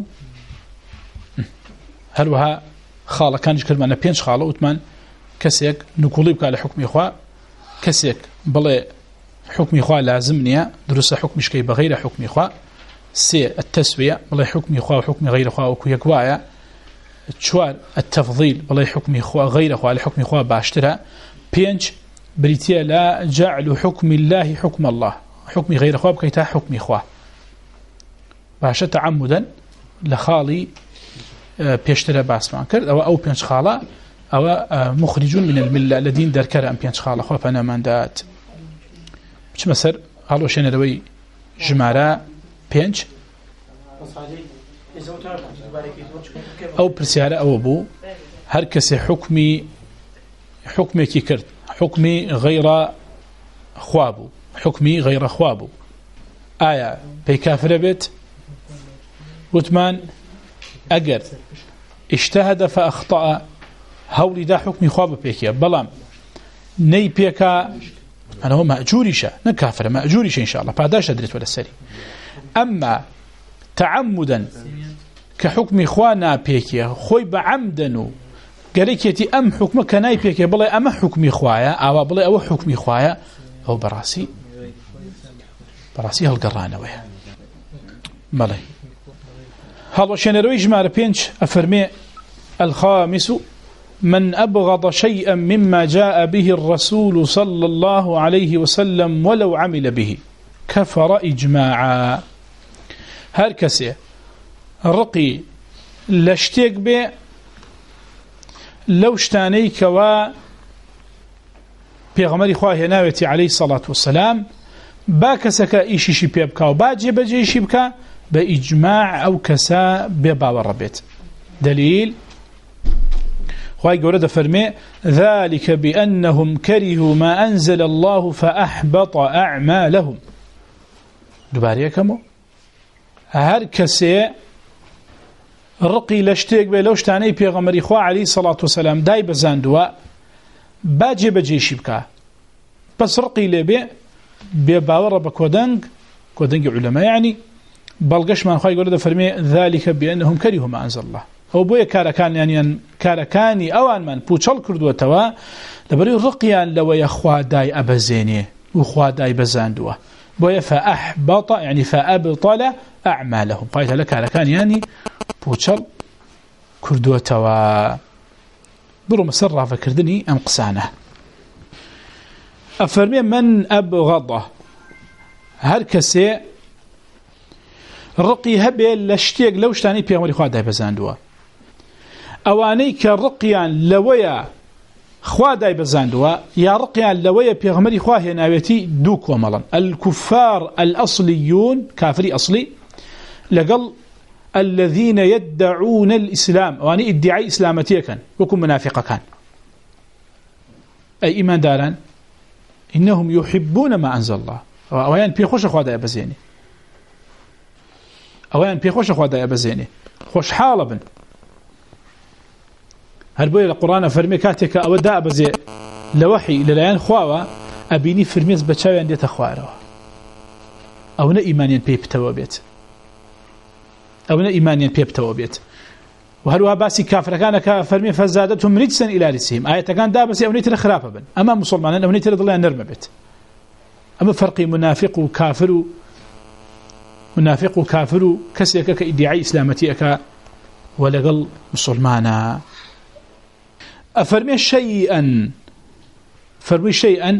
هل وها خالة كان يشكل معنا بينش خالة وثمان كسيك نقوليبك على حكم إخوة كسيك بلي حكم إخوة لازمني درس حكم شكي بغير حكم إخوة سي التسوية بلي حكم إخوة وحكم غير إخوة وكو يكوايا تشوار التفضيل بلي حكم إخوة غير إخوة على حكم إخوة باشترها بينش بريتيا لا جعل حكم الله حكم الله حكم غير إخوة بكيتا حكم إخوة باشا تعمدا لخالي بيشترى باسمان كرد أو أو بينش خالة أو مخرجون من الملة الذين دركر أم بينش خالة خوف أنا من دات مش مسر قالوا شين روي جمارة بينش أو برسالة أو أبو هركس حكمي حكمي كي كرد حكمي غير خوابو حكمي غير خوابو آية بيكافر بيت وثمان أجر اجتهد فأخطأ هولي دا حكمي خواب بيكيا بلام ني بيكا أنا هو مأجوريشا نكافر مأجوريشا إن شاء الله بعداش أدريت ولا السري أما تعمدا كحكم إخوانا بيكيا خوي بعمدنو قاليكيتي أم حكم كناي بيكيا بلاي أما حكم إخوايا أو بلاي أو حكم إخوايا هو براسي براسي هالقرانة ويا بلاي هذا شنروي جمار بينش أفرمي الخامس من أبغض شيئا مما جاء به الرسول صلى الله عليه وسلم ولو عمل به كفر إجماعا هركسي رقي لاشتيك به لو اشتانيك و بيغمري خواه ناوتي عليه الصلاة والسلام باكسك إيشي بيبكا وباجي بجي شبكا بإجماع أو كساء بباور ربيت دليل خواهي قولة فرمي ذلك بأنهم كرهوا ما أنزل الله فأحبط أعمالهم دبارية كمو هر كسي رقي لاشتيك بي لوشتاني بيغمري خواه عليه الصلاة والسلام داي بزاندوا باجي بجي شبكا بس رقي لبي بباور رب كودنج كودنج علماء يعني بلغش من خواهي قولة فرمي ذلك بأنهم كرهوا ما أنزل الله أو بويا كاركان يعني كاركاني أوان من بوشل كردوا توا لبري رقيان لو يخوا داي أبزيني وخوا داي بزاندوا بويا فأحبط يعني فأبطل أعمالهم قايت لك كاركان يعني بوشل كردوا توا برو مسرع فكردني أم قسانه أفرمي من أبغضه هركسي رقي هبه لشتيق لوشتاني بيغمري خواه داي بزاندوا اواني كرقيان لويا خواه داي بزاندوا يا رقيان لويا بيغمري خواه ناويتي دوك وملا الكفار الأصليون كافري أصلي لقل الذين يدعون الإسلام اواني ادعاء إسلامتي كان وكم منافقة كان أي إيمان داران إنهم يحبون ما أنزل الله اوان بيخوش خواه داي بزيني اوان بيخوش خواه داي بزيني خوش حالة بن هل بوي القرآن فرمي كاتك أو داء بزي لوحي لليان خواوة أبيني فرميز بچاوي عندي تخواره أو نا إيمانيا بيب توابيت أو نا إيمانيا بيب توابيت وهلوها باسي كافر كان فرمي فزادتهم رجسا إلى رجسهم آية كان دا بسي أونيت الخرافة بن أما مسلمان أونيت الضليان نرمى بيت أما فرقي منافق وكافر منافق وكافر كسيك كإدعاء إسلامتي ولقل مسلمانا أفرمي شيئا فرمي شيئا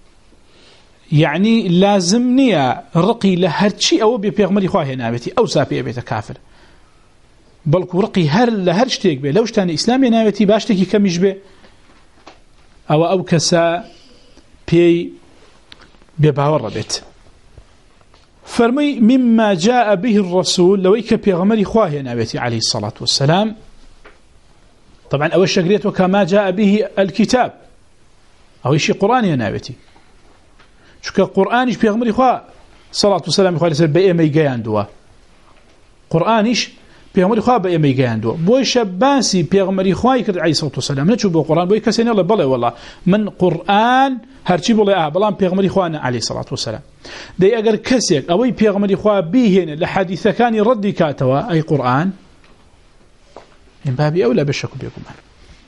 يعني لازمني رقي لهرشي أو بيغمري خواه نابتي أو سابي أبيت كافر بلكو رقي هر لهرشتيك بي لوش تاني إسلامي نابتي باشتكي كميش بي أو أو كسا بي بيباور بيت فرمي مما جاء به الرسول لو يك بيغمر إخواه نبيتي عليه الصلاة والسلام. طبعا أول شقريت وكما جاء به الكتاب أو شيء قرآن يا نبيتي شو كقرآنش بيغمر إخواه صلاة والسلام إخواه لسر بأي ميجان دوا قرآنش بيغمر إخواه بأي ميجان دوا بوي شباسي بيغمر إخواه يكرد عليه الصلاة والسلام نشوف بالقرآن بوي كسين الله بلا والله من قرآن هرچی بڵێ ئا بەڵام پێغمبەری خوا عەلەیهی سەڵات وسەلام دەی ئەگەر کەسێک ئەوەی پێغمبەری خوا بیهێنێ لە حەدیثەکانی ڕەدی کاتەوە ئەی قورئان من بابی ئەولە بەشەک و بێگومان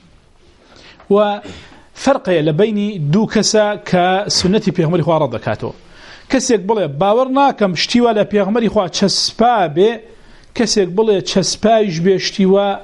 و فەرقەیە لە بەینی دوو کەسە کە سنەتی پێغمبەری خوا ڕەت دەکاتەوە کەسێک بڵێ باوەڕ ناکەم شتیوە لە پێغمبەری خوا چەسپا بێ کەسێک بڵێ چەسپایش بێ شتیوە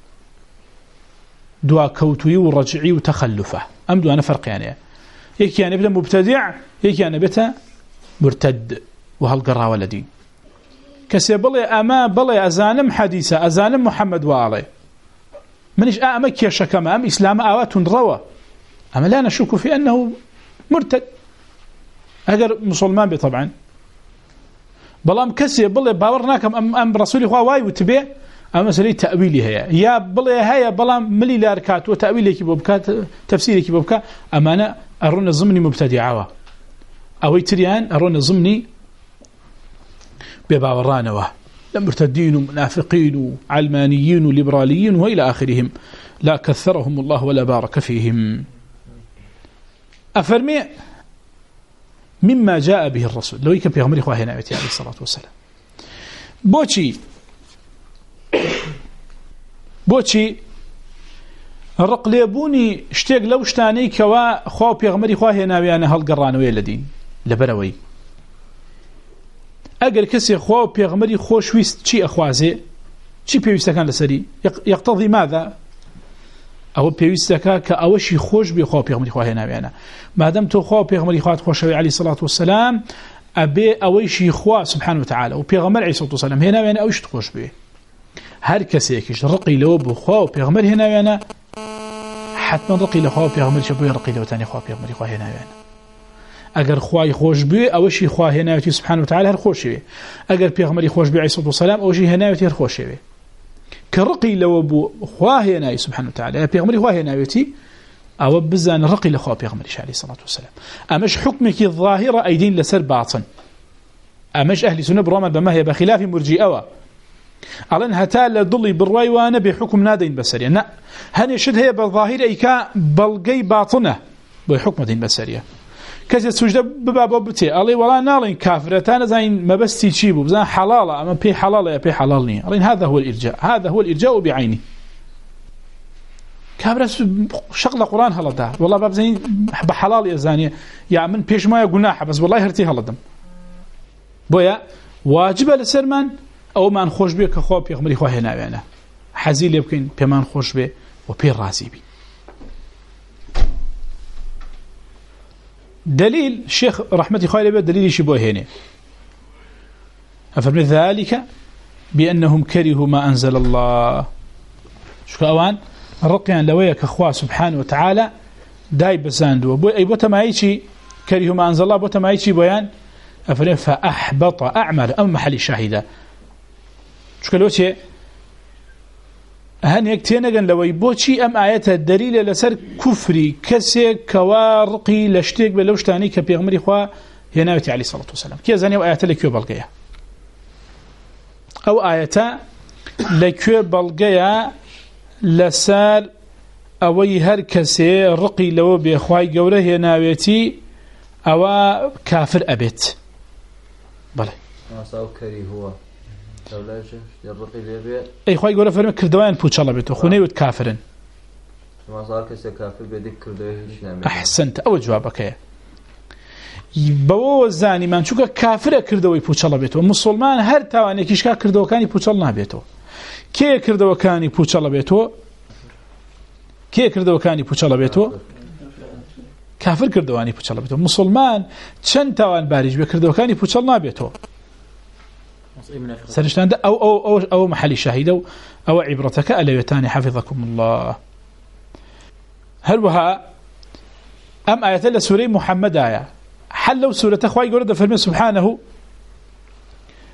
دواکەوتووی و ڕەجعی و تەخەلوفە ئەم دوانە فەرقیانەیە يكي أنا بدا مبتدع يكي أنا بتا مرتد وهالقراوة لدين كسي بلي أما بلي أزانم حديثة أزانم محمد وعلي منش أما كيشا كما أم إسلام آوات روى أما لا نشك في أنه مرتد أقر مسلمان بي طبعا بلام كسي بلي باورناكم أم, أم رسولي خواه واي وتبع أما مسألة تأويلي هيا يا بلي هيا بلام ملي لاركات وتأويلي كي بوبكات تفسيري كي بوبكا أما أنا أرونا ضمني مبتدعوا أو يتريان أرونا ضمني بباورانوا مرتدين ومنافقين وعلمانيين وليبراليين وإلى آخرهم لا كثرهم الله ولا بارك فيهم أفرمي مما جاء به الرسول لو يكن بيغمر إخواه نبيتي عليه الصلاة والسلام بوشي بوشي الرقليبوني اشتاق لو شتاني كوا خوا بيغمري خواه ناويانا هالقرانوية لدين لبروي اگر كسي خوا بيغمري خوش ويست چي اخوازي چي بيويستا كان لسري يقتضي ماذا او بيويستا كاوشي خوش بي خوا بيغمري خواه ناويانا ما دام تو خوا بيغمري خواه خوشوي عليه الصلاة والسلام ابي اوشي خوا سبحانه وتعالى وبيغمر عليه الصلاة والسلام هنا ويانا اوش تخوش بيه هر كسي يكيش رقي لو بخوا وبيغمر هنا ويانا حتما رقي لخوا بيغمر شبوي رقي لو تاني خوا بيغمر خوا هنا ويانا اگر خواي خوش بي اوشي خوا هنا وتي سبحانه وتعالى هر خوش بي اگر بيغمر خوش بي عليه الصلاة والسلام اوشي هنا وتي هر خوش بي كرقي لو بو خوا هنا سبحانه وتعالى بيغمر خوا هنا وتي او بزان رقي لخوا بيغمر عليه الصلاة والسلام امش حكمك الظاهرة ايدين لسر باطن امش اهل سنة برامل بما هي بخلاف مرجئة ألان هتا لضلي بالرأي وانا بحكم نادين بسرية لا هني شد هي بالظاهر ايكا بلقي باطنه بحكم دين بسرية كذا سجده بباب بتي الله ولا نالين كافرتان زين ما بس تيجيبوا بزان حلاله اما بي حلاله يا بي حلالني الله هذا هو الارجاء هذا هو الارجاء بعينه كابرس شغله قران هلا ده والله باب زين بحلال يا زانيه يا من بيش ما يقولنا بس والله هرتي هلا دم بويا واجب لسرمان او من خوش بي كخو بيغمري خو هنا وينا حزيل يمكن بمان خوش بي وبي راضي بي دليل شيخ رحمتي خالي به دليل شبه هنا أفرمي ذلك بأنهم كرهوا ما أنزل الله شو كأوان الرقيان لويك أخوة سبحانه وتعالى داي بساندو أي بوتا معيشي كرهوا ما أنزل الله بوتا معيشي بيان أفرمي فأحبط أعمال أم محل الشاهدة شو كالوتي هن يكتينغن لو يبوشي ام ايات الدليل لسر كفري كسي كوارقي لشتيك بلوشتاني كبيغمري خوا يناوتي عليه الصلاة والسلام كي زاني ايات لكيو بلقيا او ايات لكيو بلقيا لسر اوي هر كسي رقي لو بيخواي قوله يناوتي او كافر ابيت بلي ما ساوكري هو اي خوي يقول فرمي كردوان بوش الله بيتو خوني ود كافرن ما صار كسي كافر بيدك كردوان هيش نعمل احسنت اول جوابك يا بو زاني من شو كافر كردوي بوش الله بيتو مسلمان هر تواني كيش كردو كاني بوش الله بيتو كي كردو كاني بوش الله بيتو كي كردو كاني بوش الله بيتو كافر كردواني بوش الله بيتو مسلمان چند توان بارج بكردو كاني بوش الله بيتو سرشتان أو, أو, أو, أو محل شاهدة أو عبرتك أليتان حفظكم الله هل وها أم آيات الله سورة محمد آية حلوا سورة أخوة يقول فرمي سبحانه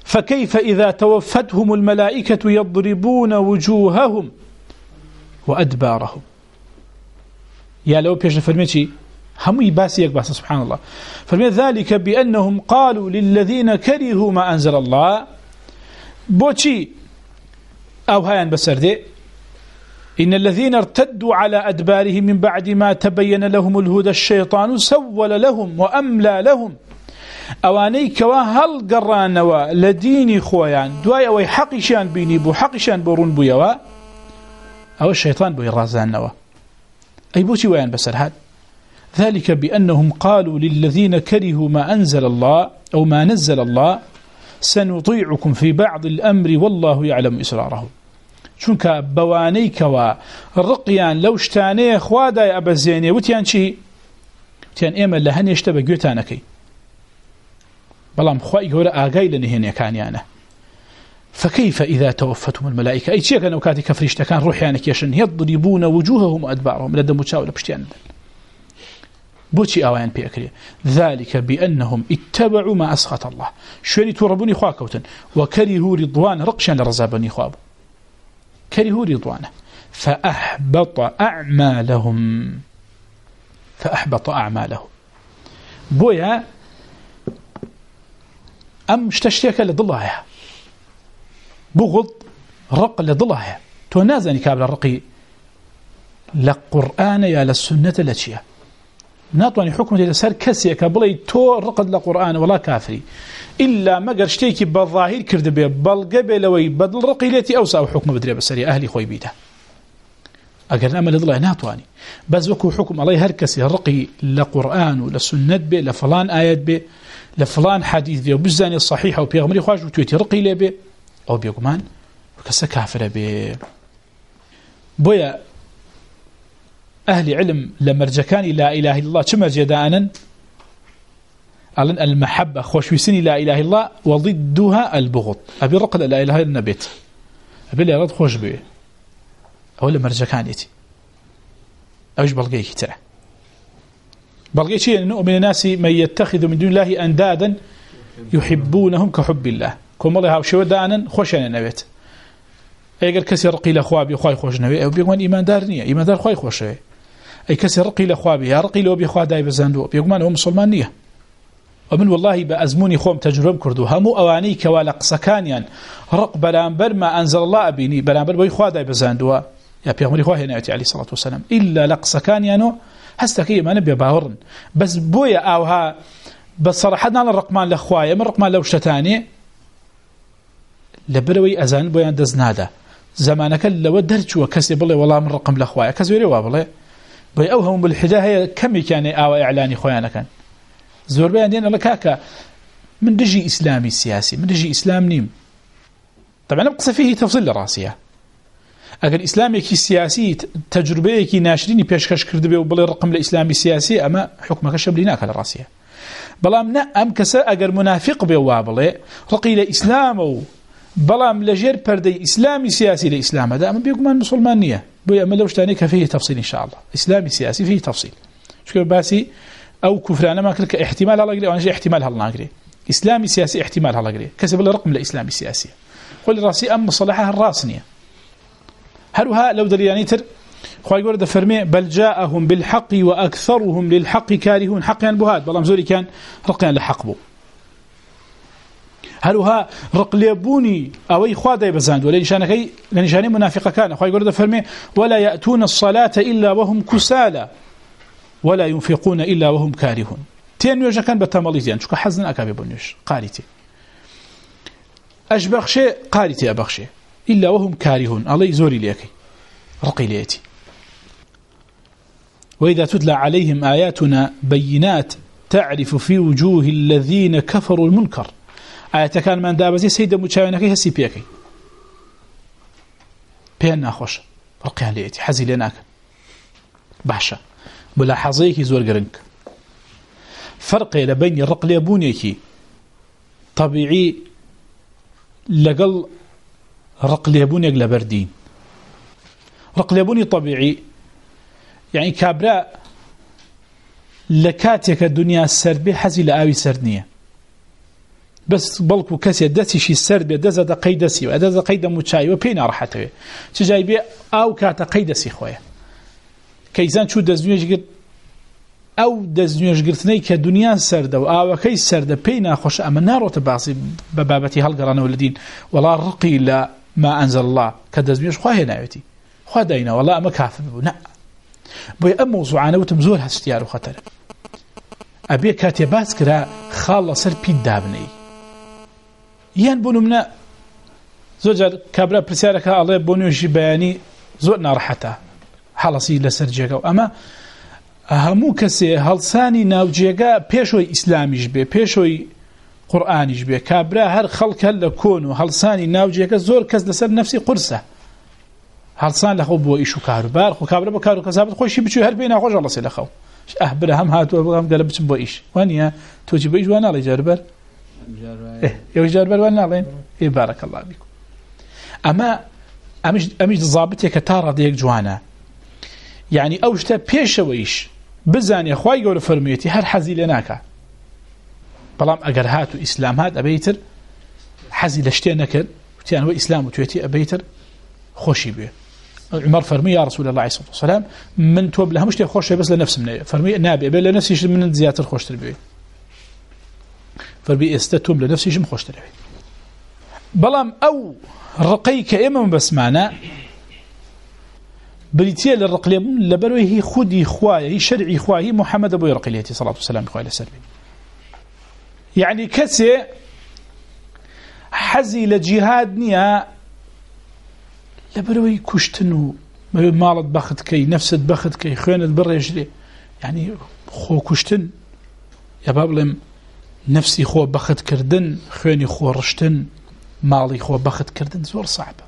فكيف إذا توفتهم الملائكة يضربون وجوههم وأدبارهم. يا لو بيش فرميتي هم يباسيك بس سبحان الله. فرمي ذلك بأنهم قالوا للذين كرهوا ما أنزل الله بوشي أو هايان بسردي إن الذين ارتدوا على أدبارهم من بعد ما تبين لهم الهدى الشيطان سول لهم وأملى لهم أواني كوا هل قرانوا لديني خويان دواي أوي حقشان بيني بو حقشان برون بو يوا أو الشيطان بو يرازان نوا أي بوشي ويان بسر هاد ذلك بأنهم قالوا للذين كرهوا ما أنزل الله أو ما نزل الله سنطيعكم في بعض الأمر والله يعلم إسرارهم. چونك بوانيك ورقيان لو اشتاني خوادا أبا زيني وتيان شي وتيان إيما لهن يشتبه قيوتانكي بلام خواهي قولة آقاي لنهين يكانيانا. فكيف إذا توفتهم الملائكة أي شيء كانوا كاتي كفريشتا كان روحيانك يشن يضربون وجوههم وأدبارهم لدى متشاولة بشتيان بوشي آوان بيأكري ذلك بأنهم اتبعوا ما أسخط الله شواني توربوني خواكوتا وكرهوا رضوان رقشان لرزابني خوابه كرهوا رضوانه فأحبط أعمالهم فأحبط أعمالهم بويا أم اشتشتيك لضلها بغض رق لضلها تنازني كابل الرقي لقرآن يا للسنة لتشيا ناطواني حكمة لسر كسي كبلي تو رقد لقرآن ولا كافري إلا ما قرشتيك بالظاهر كرد بي بل قبلوي بدل رقيلتي أوسع حكمة بدري بسري أهلي خوي بيته أقل أمل الله ناطواني بس وكو حكم الله هركسي الرقي لقرآن ولسنة بي لفلان آيات بي لفلان حديث بي وبزاني الصحيحة وبيغمري خواج وتويتي رقي لي بي أو بيقمان وكسا كافر بي بويا أهل علم لمرجكان لا إله إلا الله كما جدانا المحبة خوشويسني لا إله إلا الله وضدها البغض أبي رقد لا إله إلا النبيت أبي لا يرد خوش به أو لمرجكان يتي أوش بلغيك ترى بلغيك شيء أنه من الناس من يتخذ من دون الله أندادا يحبونهم كحب الله كم الله هاو شو دانا خوشنا النبيت أيقر كسر رقي لأخوابي أخوي خوش نبي أو بيقوان إيمان دارنية إيمان دار خوي خوش نبي أي كسر رقي لأخوابي يا رقي لو بيخوا داي بزاندو بيقوان هو مسلمانية ومن والله بأزموني خوم تجربة كردو همو أواني كوالق سكانيا رق بلانبر ما أنزل الله أبيني بلانبر بيخوا داي بزاندو يا بيغمري خواه نعتي عليه الصلاة والسلام إلا لق سكانيانو هستكي ما نبي باورن بس بويا أوها بس صراحة نال الرقمان لأخوايا من رقمان لو شتاني لبروي أزان بويان دزنادا زمانك لو درجوا كسي بالله والله من رقم لأخوايا كسويري وابله بي أوهم بالحداية كم كان آو إعلاني خوايانا كان زور بيان دينا لكاكا من رجي إسلامي سياسي من رجي إسلام نيم طبعا نبقى فيه تفصيل لراسية أقل إسلامي كي سياسي تجربة كي ناشريني بيشكش كردبي وبالله رقم لإسلامي سياسي أما حكمك شبليناك لراسية بلام نأم كسا أقل منافق بي وابله رقي لإسلامه بلام لجير بردي إسلامي سياسي لإسلام هذا أما بيقومان مسلمانية بيقوم لوش تانيك فيه تفصيل إن شاء الله إسلامي سياسي فيه تفصيل شكرا باسي أو كفرانا ما كلك احتمال هلا قري وأنا جي احتمال هلا قري إسلامي سياسي احتمال هلا قري كسب له رقم لإسلامي سياسي قل راسي أم مصلحة الراسنية هلوها لو دليل تر خواهي قول فرمي بل جاءهم بالحق وأكثرهم للحق كارهون حق ينبهات بلام زوري كان رقيا لحقبه هلوها رقليبوني أوي خوادي بزاند ولا نشانكي لنشاني منافقة كان خواهي قول فرمي ولا يأتون الصلاة إلا وهم كسالى ولا ينفقون إلا وهم كارهون تين يوجا كان بتماليزيان شكو حزن أكابي بنيوش قاريتي أشبخشي قاريتي أبخشي إلا وهم كارهون الله زوري ليكي رقي ليتي وإذا تتلى عليهم آياتنا بينات تعرف في وجوه الذين كفروا المنكر آيات كان من دابزي سيدة متشاوينكي هسي بيكي بيان ناخوش رقيان ليتي حزي ليناك بحشة ملاحظيكي زور قرنك فرق لبين الرقل يبونيكي طبيعي لقل رقل يبونيك لبردين رقل يبوني طبيعي يعني كابراء لكاتك الدنيا السربي حزي لآوي سردنية بس بلكو كسي دسي شي سرد بدز د قيدسي ودز قيد مچاي وبينا راحته تجاي بي او كاتا قيدسي خويا كيزان شو دزنيش قلت او دزنيش قلتني كدنيا سرد او كي سرد بينا خوش اما نارو تباسي ببابتي هالقران ولدين ولا رقي لا ما انزل الله كدزنيش خويا نايتي خو داينا والله ما كافر لا بو ام موضوعنا وتمزور هاستيار وخطر ابي كاتبات كرا خالص بي دابني یان بونو منە زۆر کابرا پرسیارەکە ئەڵێ بۆ نوێژی بەیانی زۆر ناڕەحەتە حەڵەسی لەسەر جێگە و ئەمە هەموو کەسێ هەڵسانی ناوجێگە پێشۆی ئیسلامیش بێ پێشۆی قورئانیش بێ کابرا هەر خەڵکە لە کۆن و هەڵسانی ناوجێگە زۆر کەس لەسەر نەفسی قورسە هەڵسان لەخەو بۆ ئیش و کاروبار خۆ کابرا بە کار و کەسابەت خۆشی بچوی هەر پێی ناخۆش هەڵەسێ لەخەو ئەه برە هەم هاتووە بڵام گەلە بچم بۆ ئیش وانە تۆجی بە ئیش وان ناڵێ جاربەر يا جاربر وانا لين اي بارك الله بكم اما امش امش ضابط كتاره ديك جوانا يعني اوجته بيشويش بزاني اخوي يقول فرميتي هر حزي لناك بلام اگر هاتو اسلام هات ابيتر حزي لشتي نكر تي هو اسلام وتيتي ابيتر خوشي به عمر فرمي يا رسول الله عليه الصلاه والسلام من توب لها مش خوش بس لنفس من فرمي نابي بلا نفسي من زياده خوش تربيه فربي استتوب لنفسي جم خوش تربيه بلام او رقيك اما بس معنا بريتيه للرقليم لبروي هي خدي خوايا هي شرعي خوايا هي محمد ابو رقليتي صلاه والسلام خوايا السلبي يعني كسي حزي لجهاد نيا لبروي كشتنو مالت بخت كي نفسه بخت كي خيانه بر يجري يعني خو كشتن يا بابلم نفسي خو بخت كردن خياني خو رشتن مالي خو بخت كردن زور صعبه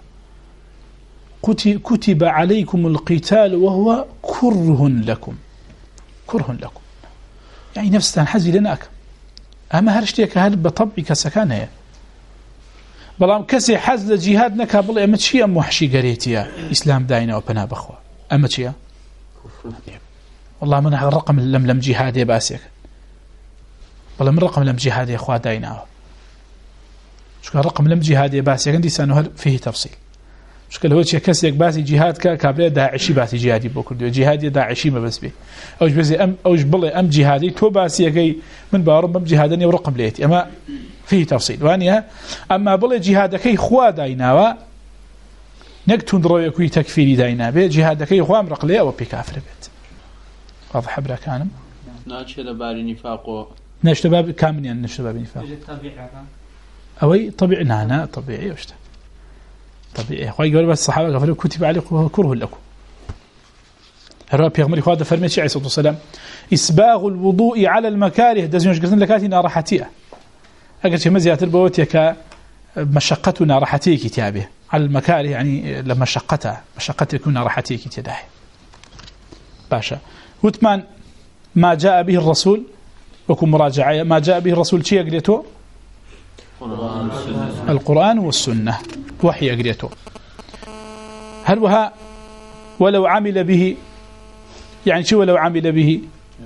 كتب عليكم القتال وهو كره لكم كره لكم يعني نفس تنحزي لناك اما هرشتيك هل بطبعك سكانها بلام كسي حز لجهاد نكابل اما تشي ام وحشي قريتيا اسلام داينا وبنا بخوا اما تشي والله من الرقم لم لم جهاد باسيك والله من رقم لم جهاد يا اخوا داينا شو الرقم لم جهاد باسيك عندي سنه فيه تفصيل شكل هو شيء كسيك باسي جهاد كابل داعشي باسي جهادي بوكردو جهادي داعشي ما بس بي اوج بس ام اوج بلي ام جهادي تو باسي من بارم ام جهادني ورقم ليتي اما فيه تفصيل وانيا اما بلي جهادك خوا دايناوا نكتون دروي كوي تكفيري داينا به جهادك خوا امرق لي او بكافر بيت واضح حبره كانم ناشي لباري نفاقو نشته باب كامل يعني نشته باب نفاق اوي طبيعي نانا طبيعي وشته طبيعي اخوي يقول بس الصحابه قالوا كتب عليكم كره لكم هرا بيغمر خالد فرميت عليه الصلاه والسلام اسباغ الوضوء على المكاره دزنج قلت لكاتنا راحتيه اجت مزيات البوت ك مشقتنا راحتي كتابه على المكاره يعني لما شقتها مشقته يكون راحتي كتابه باشا وثمان ما جاء به الرسول وكم مراجعه ما جاء به الرسول شيء قريته القرآن والسنة وحي أقريته هل وها ولو عمل به يعني شو ولو عمل به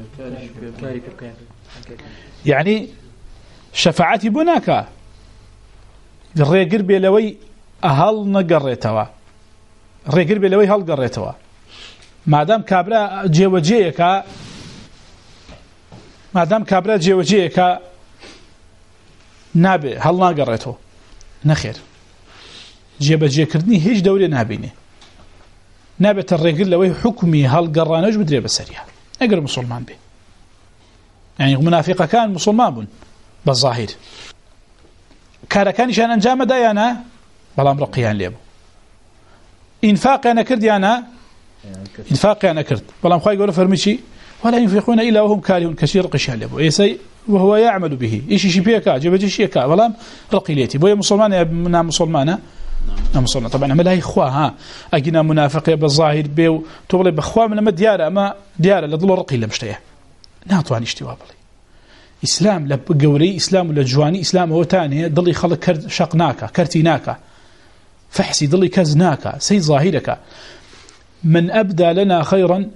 يعني شفاعتي بناك الرجل بلوي أهل نقريتوا الرجل بلوي هل قريتوا ما دام كابرا جوجيك ما دام كابرا جوجيك نابي هل ناقريته نخير جيب جيكردني هيج دوري نابيني نابت الرجل لوي حكمي هل قرانوش بدري بسريها اقر مسلمان به يعني منافقه كان مسلمان بن بالظاهر كان كان شان انجام دايانا بلا مرقيان ليبو انفاق انا كرد انا انفاق انا كرد بلا مخاي يقولوا فرمشي ولا ينفقون الا وهم كارهون كثير قشال ليبو ايسي وهو يعمل به ايش شي بيكا جبجي شيكا ولا رقيلتي بو مسلمان يا مسلمانه نعم مسلمان طبعا عملها اخوه ها اجينا منافق بالظاهر بيو تبلي باخوه من دياره ما دياره لضل رقي لمشتيه ناطوان اشتوابلي اسلام لبقوري اسلام ولا جواني اسلام هو ثاني ضل يخلق كرت شقناك كرتيناك فحسي ضل كزناك سي ظاهرك من ابدى لنا خيرا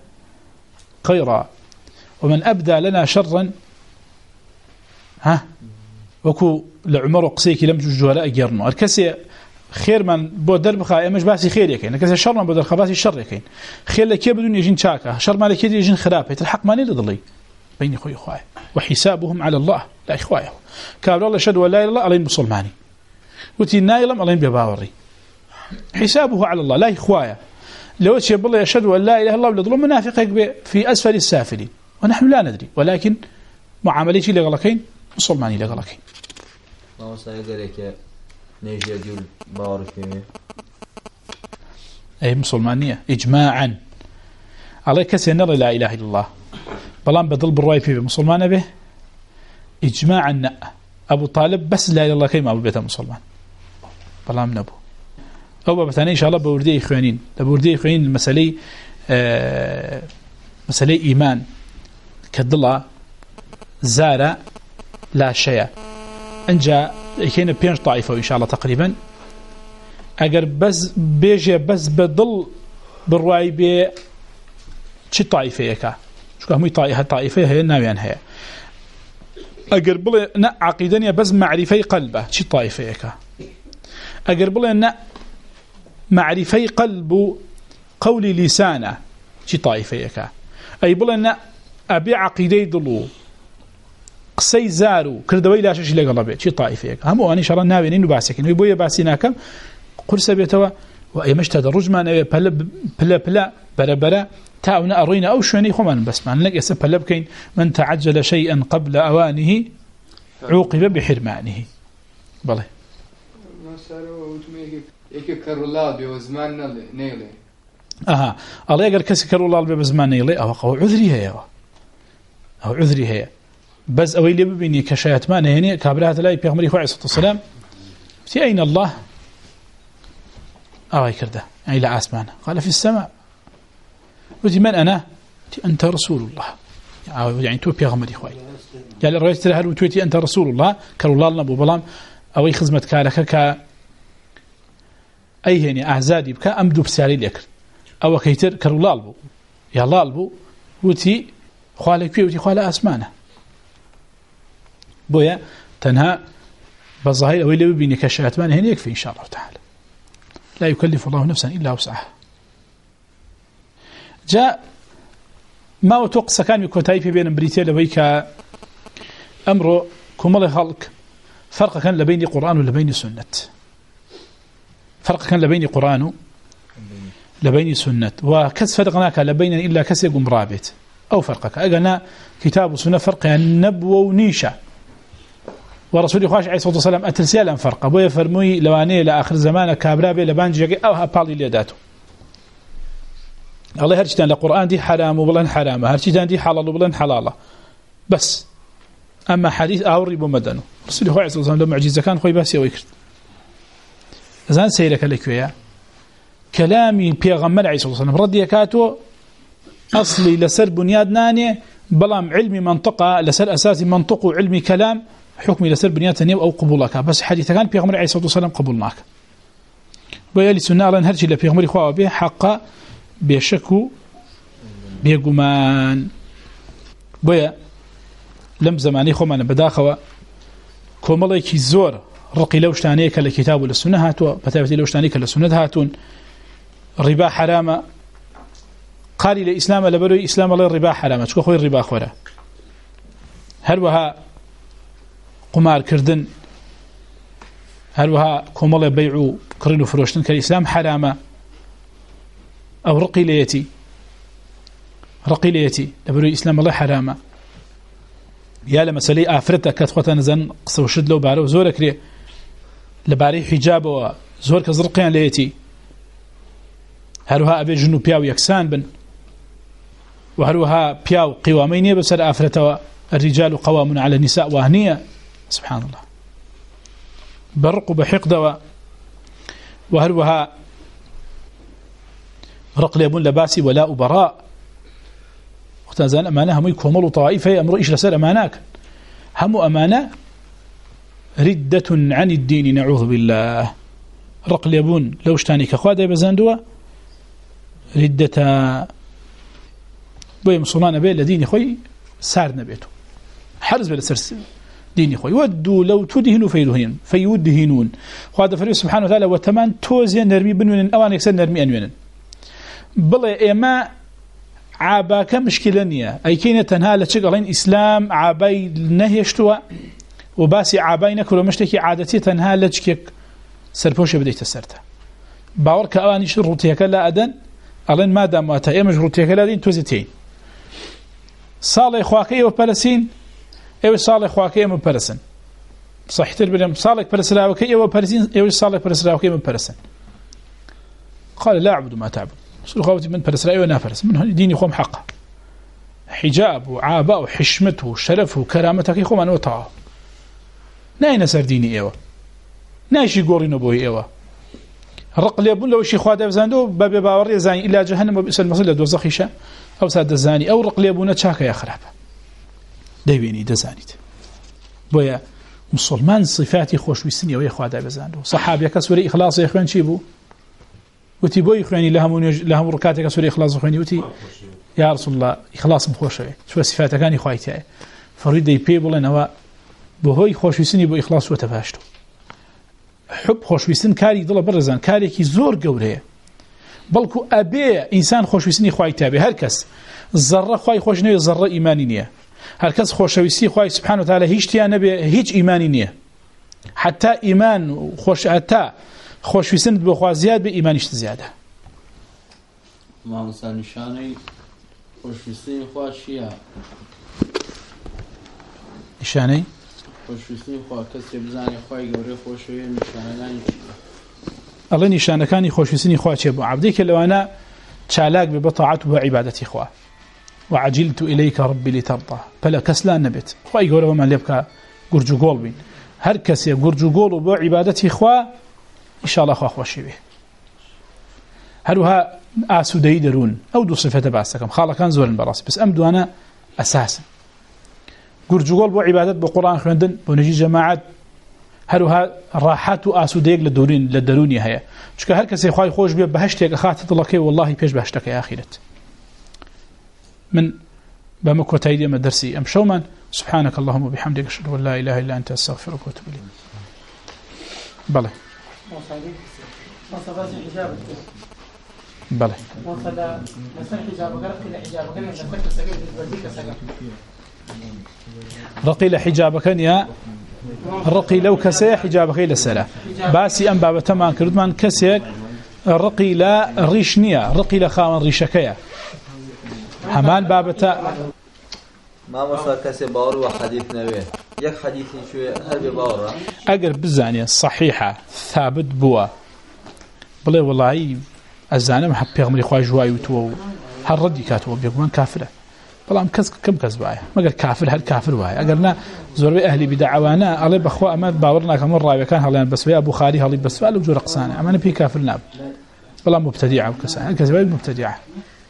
خيرا ومن ابدى لنا شرا ها وكو لعمر وقسيك لم تجوهلا أجرنو الكسي خير من بودر بخا إمش باسي خير يكين الكسي شر من بودر خباسي شر يكين خير لك بدون يجين شاكا شر ما لك يجين خراب الحق ما نلضلي بين أخوي أخوي وحسابهم على الله لا إخوائه كابر الله شهد ولا إله إلا الله عليهم مسلماني وتي نايلم عليهم بباوري حسابه على الله لا إخوائه لو شيء بالله يشهد ولا لا إله إلا الله ولا منافق في أسفل السافلين ونحن لا ندري ولكن معاملتي لغلقين مسلماني لغلقين ما سيقولك نيجي أجول باور فيه أي مسلمانية إجماعا على كسي نرى لا إله إلا الله بلان بدل بالرواية فيه مسلمان به إجماعا أبو طالب بس لا إله إلا الله كيما أبو بيته مسلمان بلان نبو أو بثاني إن شاء الله بوردي إخوانين بوردي إخوانين المسألة آه مسألة إيمان كدلا زارة لا شيء أنجا كاين بينج طائفة إن شاء الله تقريبا أجر بس بيجي بس بدل بالرواي ب شي طائفة يكا شو هم طائفة طائفة هي ناويان هي أجر بلا نا عقيدانية بس معرفة قلبه شي طائفة يكا أجر بلا نا معرفة قلب قولي لسانه شي طائفة يكا أي بلا نا أبي عقيدة دلو قسي زارو كردوي لا شيء لقى الله شي طائفة هم أنا شرا ناويين إنه باسكين ويبوي باسيناكم قرص بيتوا وأيمش تدرج ما نبي بلا بلا بلا بلا بلا تاونا أرينا أو شوني خمان بس ما نلقى سب بلا بكين من تعجل شيئا قبل أوانه عوقب بحرمانه بله ما صاروا وتميك يك كرولاد بزمان نيلي أها الله يقدر كسر كرولاد بزمان نيلي أو أو عذري هي أو عذري هي بس أوي اللي ببيني كشايات ما نهني كابرات لا يبيغمري عليه الصلاة والسلام في أين الله أو يكرده يعني لا أسمان قال في السماء وذي من أنا أنت رسول الله يعني تو بيغمري خوي يعني الرئيس ترى هل وتويتي أنت رسول الله كرو الله لنا أبو بلام أو خدمة كالك ك أي هني أعزادي بك أمدو بسالي لك أو كيتر كرو الله البو يا الله البو وتي خوالك فيه وتي خوالة أسمانه بويا تنهى بالظاهر أو اللي بيني كشات ما هنا يكفي إن شاء الله تعالى لا يكلف الله نفسا إلا وسعها جاء ما وتوقع كان يكون في بين بريتيا لبيك أمر كمال خلق فرق كان لبين قرآن ولبين سنة فرق كان لبين قرآن لبين سنة وكس فرقناك لبين إلا كس يقوم رابط أو فرقك أجنا كتاب وسنة فرق النبو ونيشة ورسول الله عليه الصلاة والسلام أترسيالا فرق أبويا فرموي لواني لآخر زمان كابرابي لبانجي أو هابالي ليداته الله هرشتان لقرآن دي حرام وبلن حرام هرشتان دي حلال وبلن حلالة بس أما حديث أوري بمدنه رسول الله عليه الصلاة والسلام لما معجزة كان خوي باسي ويكرد زان سيرك لك ويا كلامي بيغمر عليه الصلاة والسلام ردي كاتو أصلي لسر بنياد ناني بلام علمي منطقة لسر أساسي منطق وعلمي كلام حكمي لسر بنياد تانية أو قبولك بس حديث كان بيغمر عليه الصلاة والسلام قبولناك ويالي سنة الله نهرجي لبيغمر خواه به حقا بيشكو بيقمان بويا لم زماني خومانا بداخوا كوماليكي زور رقي لوشتانيك لكتاب والسنة هاتوا بتابتي لوشتانيك للسنة هاتون ربا حرامة قال لي إسلام لبروي إسلام الله الربا حرامة شكو خوي الربا خورا هل وها قمار كردن هل وها كومالي بيعو كرينو فروشتن كالإسلام حرامة أو رقي ليتي رقي ليتي لبروي إسلام الله حرامة يا لما سلي آفرتك كتخوة نزن قصو شد لو بارو زورك لي لباري حجاب وزورك زرقيان ليتي هروها أبي جنو بياو يكسان بن وهروها بياو قوامين بسر آفرته الرجال قوام على النساء وهنية سبحان الله برق بحقد وهروها رقل يبون لباسي ولا أبراء اختازان أمانة هم يكملوا طائفة أمر إيش لسر أماناك هم أمانة ردة عن الدين نعوذ بالله رقل يبون لو اشتاني كخوادة بزاندوا ردة بوي مسلمان بي الذين خوي سار نبيته حرز بلا سرس ديني خوي ودوا لو تدهنوا فيدهنون فيدهنون وهذا فريق سبحانه وتعالى وتمان توزي نرمي بنون أوان يكسر نرمي أنوين بلا إما عاباك مشكلة نية أي كينة تنها لتشغلين إسلام عاباي نهيشتوا وباسي عاباي نكرو مشتكي عادتي تنها لتشكيك سرپوش بديت السرته باور كأواني شروطيك لا أدن ألين ما دام واتا إيما شروطيك لا دين توزيتين صالح خواكي وبرسين ايوه صالح خواكي وبرسن صحيح تربيم صالح برسراوكي وبرسين ايوه صالح برسراوكي وبرسن قال لا أعبد ما تعبد صلوا خواتي من برسراوي ونافرس من ديني خوم حقه حجاب وعاباء وحشمته وشرفه وكرامته كي خوم أنا وطاعه ناين سر ديني ايوه ناشي قورينو بوي ايوه الرق اللي يبون لو شي خواد يفزاندو باب باوري زاني الى جهنم وبئس المصير دوزخيشه او ساد الزاني او الرق اللي يبون تشاكا يا خراب دايبيني دزانيت بويا مسلمان صفاتي خوش ويسني ويا خواد يفزاندو صحابي كسوري اخلاص يا اخوان شيبو وتي بوي اخواني لهم لهم ركعتك كسوري اخلاص اخواني وتي يا رسول الله اخلاص مخوش شو صفاتك كاني خويتي فريد يبيبل انا بوهي خوش ويسني بو اخلاص وتفاشتو حب خوشويستن كاري دڵ برزان كاريكي زور گەورەیە بەڵکو ئەبێ ئینسان خۆشویستنی خوای تابێ هەر کەس زەڕە خوای خۆش نەوێ زەڕە ئیمانی نییە هەر کەس خۆشەویستی خوای سبحانه وتعالى هیچ تیان نەبێ هیچ ئیمانی نییە حتا ئیمان خۆش ئەتا خۆشویستن بۆ خوا زیاد بێ ئیمانیش زیادە مامۆستا نیشانەی خۆشویستنی خوا چییە نیشانەی خۆشویستنی خوا کەسێ بزانێ خوای گەورەی خۆشەوێ نیشانەکانی چییە ئەڵێ نیشانەکانی خۆشویستنی خوا چێ بۆ عەبدێکە لەوانە چالاک بێ بە تاعەت و بە عیبادەتی خوا وعجلت إليك ربي لترضى فلا كسلان نبت خوای گەورە بەمان لێ بکە گورج و گۆڵ بین هەر کەسێ گورج و گۆڵ و بۆ عیبادەتی خوا ئینشاءالله خوا خۆشی بێ هەروها ئاسوودەیی دەروون ئەو دوو صفەتە باس دەکەم خاڵەکان زۆرن بەڕاستی بەس ئەم دوانە ئەساسن گورج و گۆڵ بۆ عیبادەت بۆ قورئان خوێندن بۆ نەجی جەماعەت هەروها ڕاحەت و ئاسوودەیەک لە دەورین لە دەرونی هەیە چونکە هەر کەسێ خوای خۆش بێ بەهەشتێک ئەخاتە دڵەکەی واللهی پێش بەهەشتەکەی ئاخرەت من بما كوتايدي ما درسي ام شومان سبحانك اللهم وبحمدك اشهد ان لا اله الا انت استغفرك واتوب اليك بله بله رقي لحجابك يا الرقي لو كسي حجابك الى السلام باسي ام باب تمام كردمان كسيك الرقي لا ريشنيا رقي لخامن ريشكيا همان بابتا ما مسا كسي باور وحديث نوي يك حديث شوي هل باور اگر بزانيه صحيحه ثابت بوا بلا والله الزانم حب پیغمبر خواه جوای تو هر ردی کاتو بيقمان كافره بلا ام كز كم كذبايه مگر كافر هل كافر واي اگر نا زور اهلي بدعوانا علي بخوا امات باورنا كم راوي كان هلان بس ابو خالي هلي بس قالوا جو رقصانه اما بي كافر ناب بلا مبتدعه وكسان كذبايه مبتدعه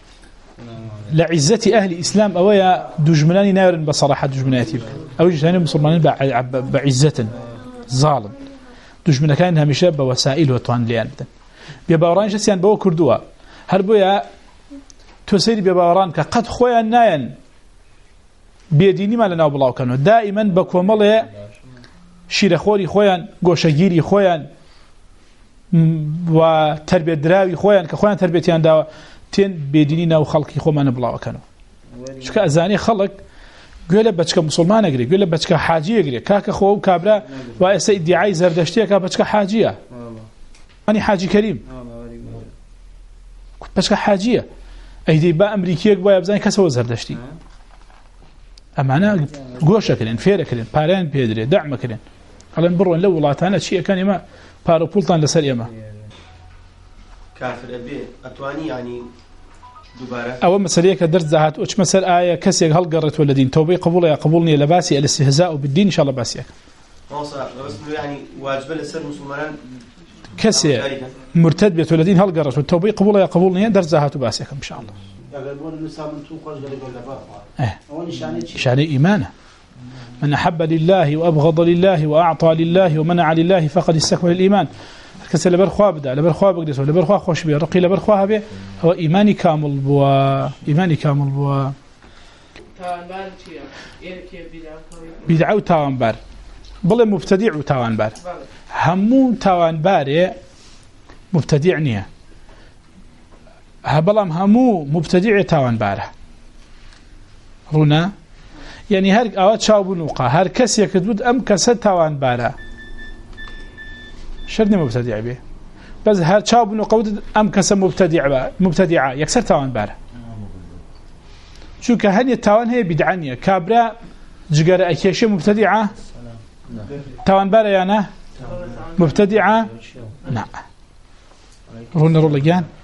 لعزة أهل الإسلام أويا دجمناني نار بصراحة دجمناتي أو جهنم مسلمانين بعزة ظالم دجمنا كان هميشه بوسائل وطوان ليان بيباوران جسيان بو كردوا هل بويا تسيري بيباوران كقد خويا ناين بيديني ما لنا بلاو كانوا دائما بكومل شيرخوري خويا غوشگيري خويا وتربيه دراوي خويا كخويا تربيتيان دا تين بيدينينا وخلقي خو ما نبلاو كانوا شكا ازاني خلق قال بچكا مسلمان اغري قال بچكا حاجي اغري كاكا خو كابرا واس ادعاء زردشتي كا بچكا حاجيه اني حاجي كريم بچكا حاجيه ايدي با امريكيه با بزاني كسو زردشتي امانه غوشه كلين فيره كلين بارين بيدري دعم كلين قالن برون لو والله انا شيء كان ما باربولتان لسريما كافر أبي أتواني يعني دوباره أول مسألة كدرس زهات وش مسألة آية كسي هل قرت والذين توبي قبول يا قبولني لباسي الاستهزاء بالدين إن شاء الله باسيك ما صار بس يعني واجب لسر مسلمان كسي مرتد بيت والذين هل قرت والتوبي قبول يا قبولني درس زهات وباسيك إن شاء الله إيه شان إيمانه من أحب لله وأبغض لله وأعطى لله ومنع لله فقد استكمل الإيمان كسل برخوا بدا لبرخوا بقدس ولا برخوا خوش بي رقي لبرخوا به هو ايماني كامل بوا ايماني كامل بوا تاوانبار چییە؟ ئێرکێ بدعە و تاوانبار بڵێ مبتدیع و تاوانبار هەموو تاوانبارێ مبتدیع نییە بەڵام هەموو مبتدیع تاوانبارە ڕوونا یعنی هەر ئەوە چاوبوون وقا هەر کەسێک دوت ئەم کەسە تاوانبارە شەرنی مبتدیع بێ بەس هەر چاوبوون وقا ئەم کەسە مبتدیعە یەکسەر تاوانبارە چونکە هەنێ تاوان هەیە بدعە نییە کابرا جگەرە ئەکێشێ مبتدیعە تاوانبارە یانە مبتدیعە نا ڕوونە ڕوو لەگیان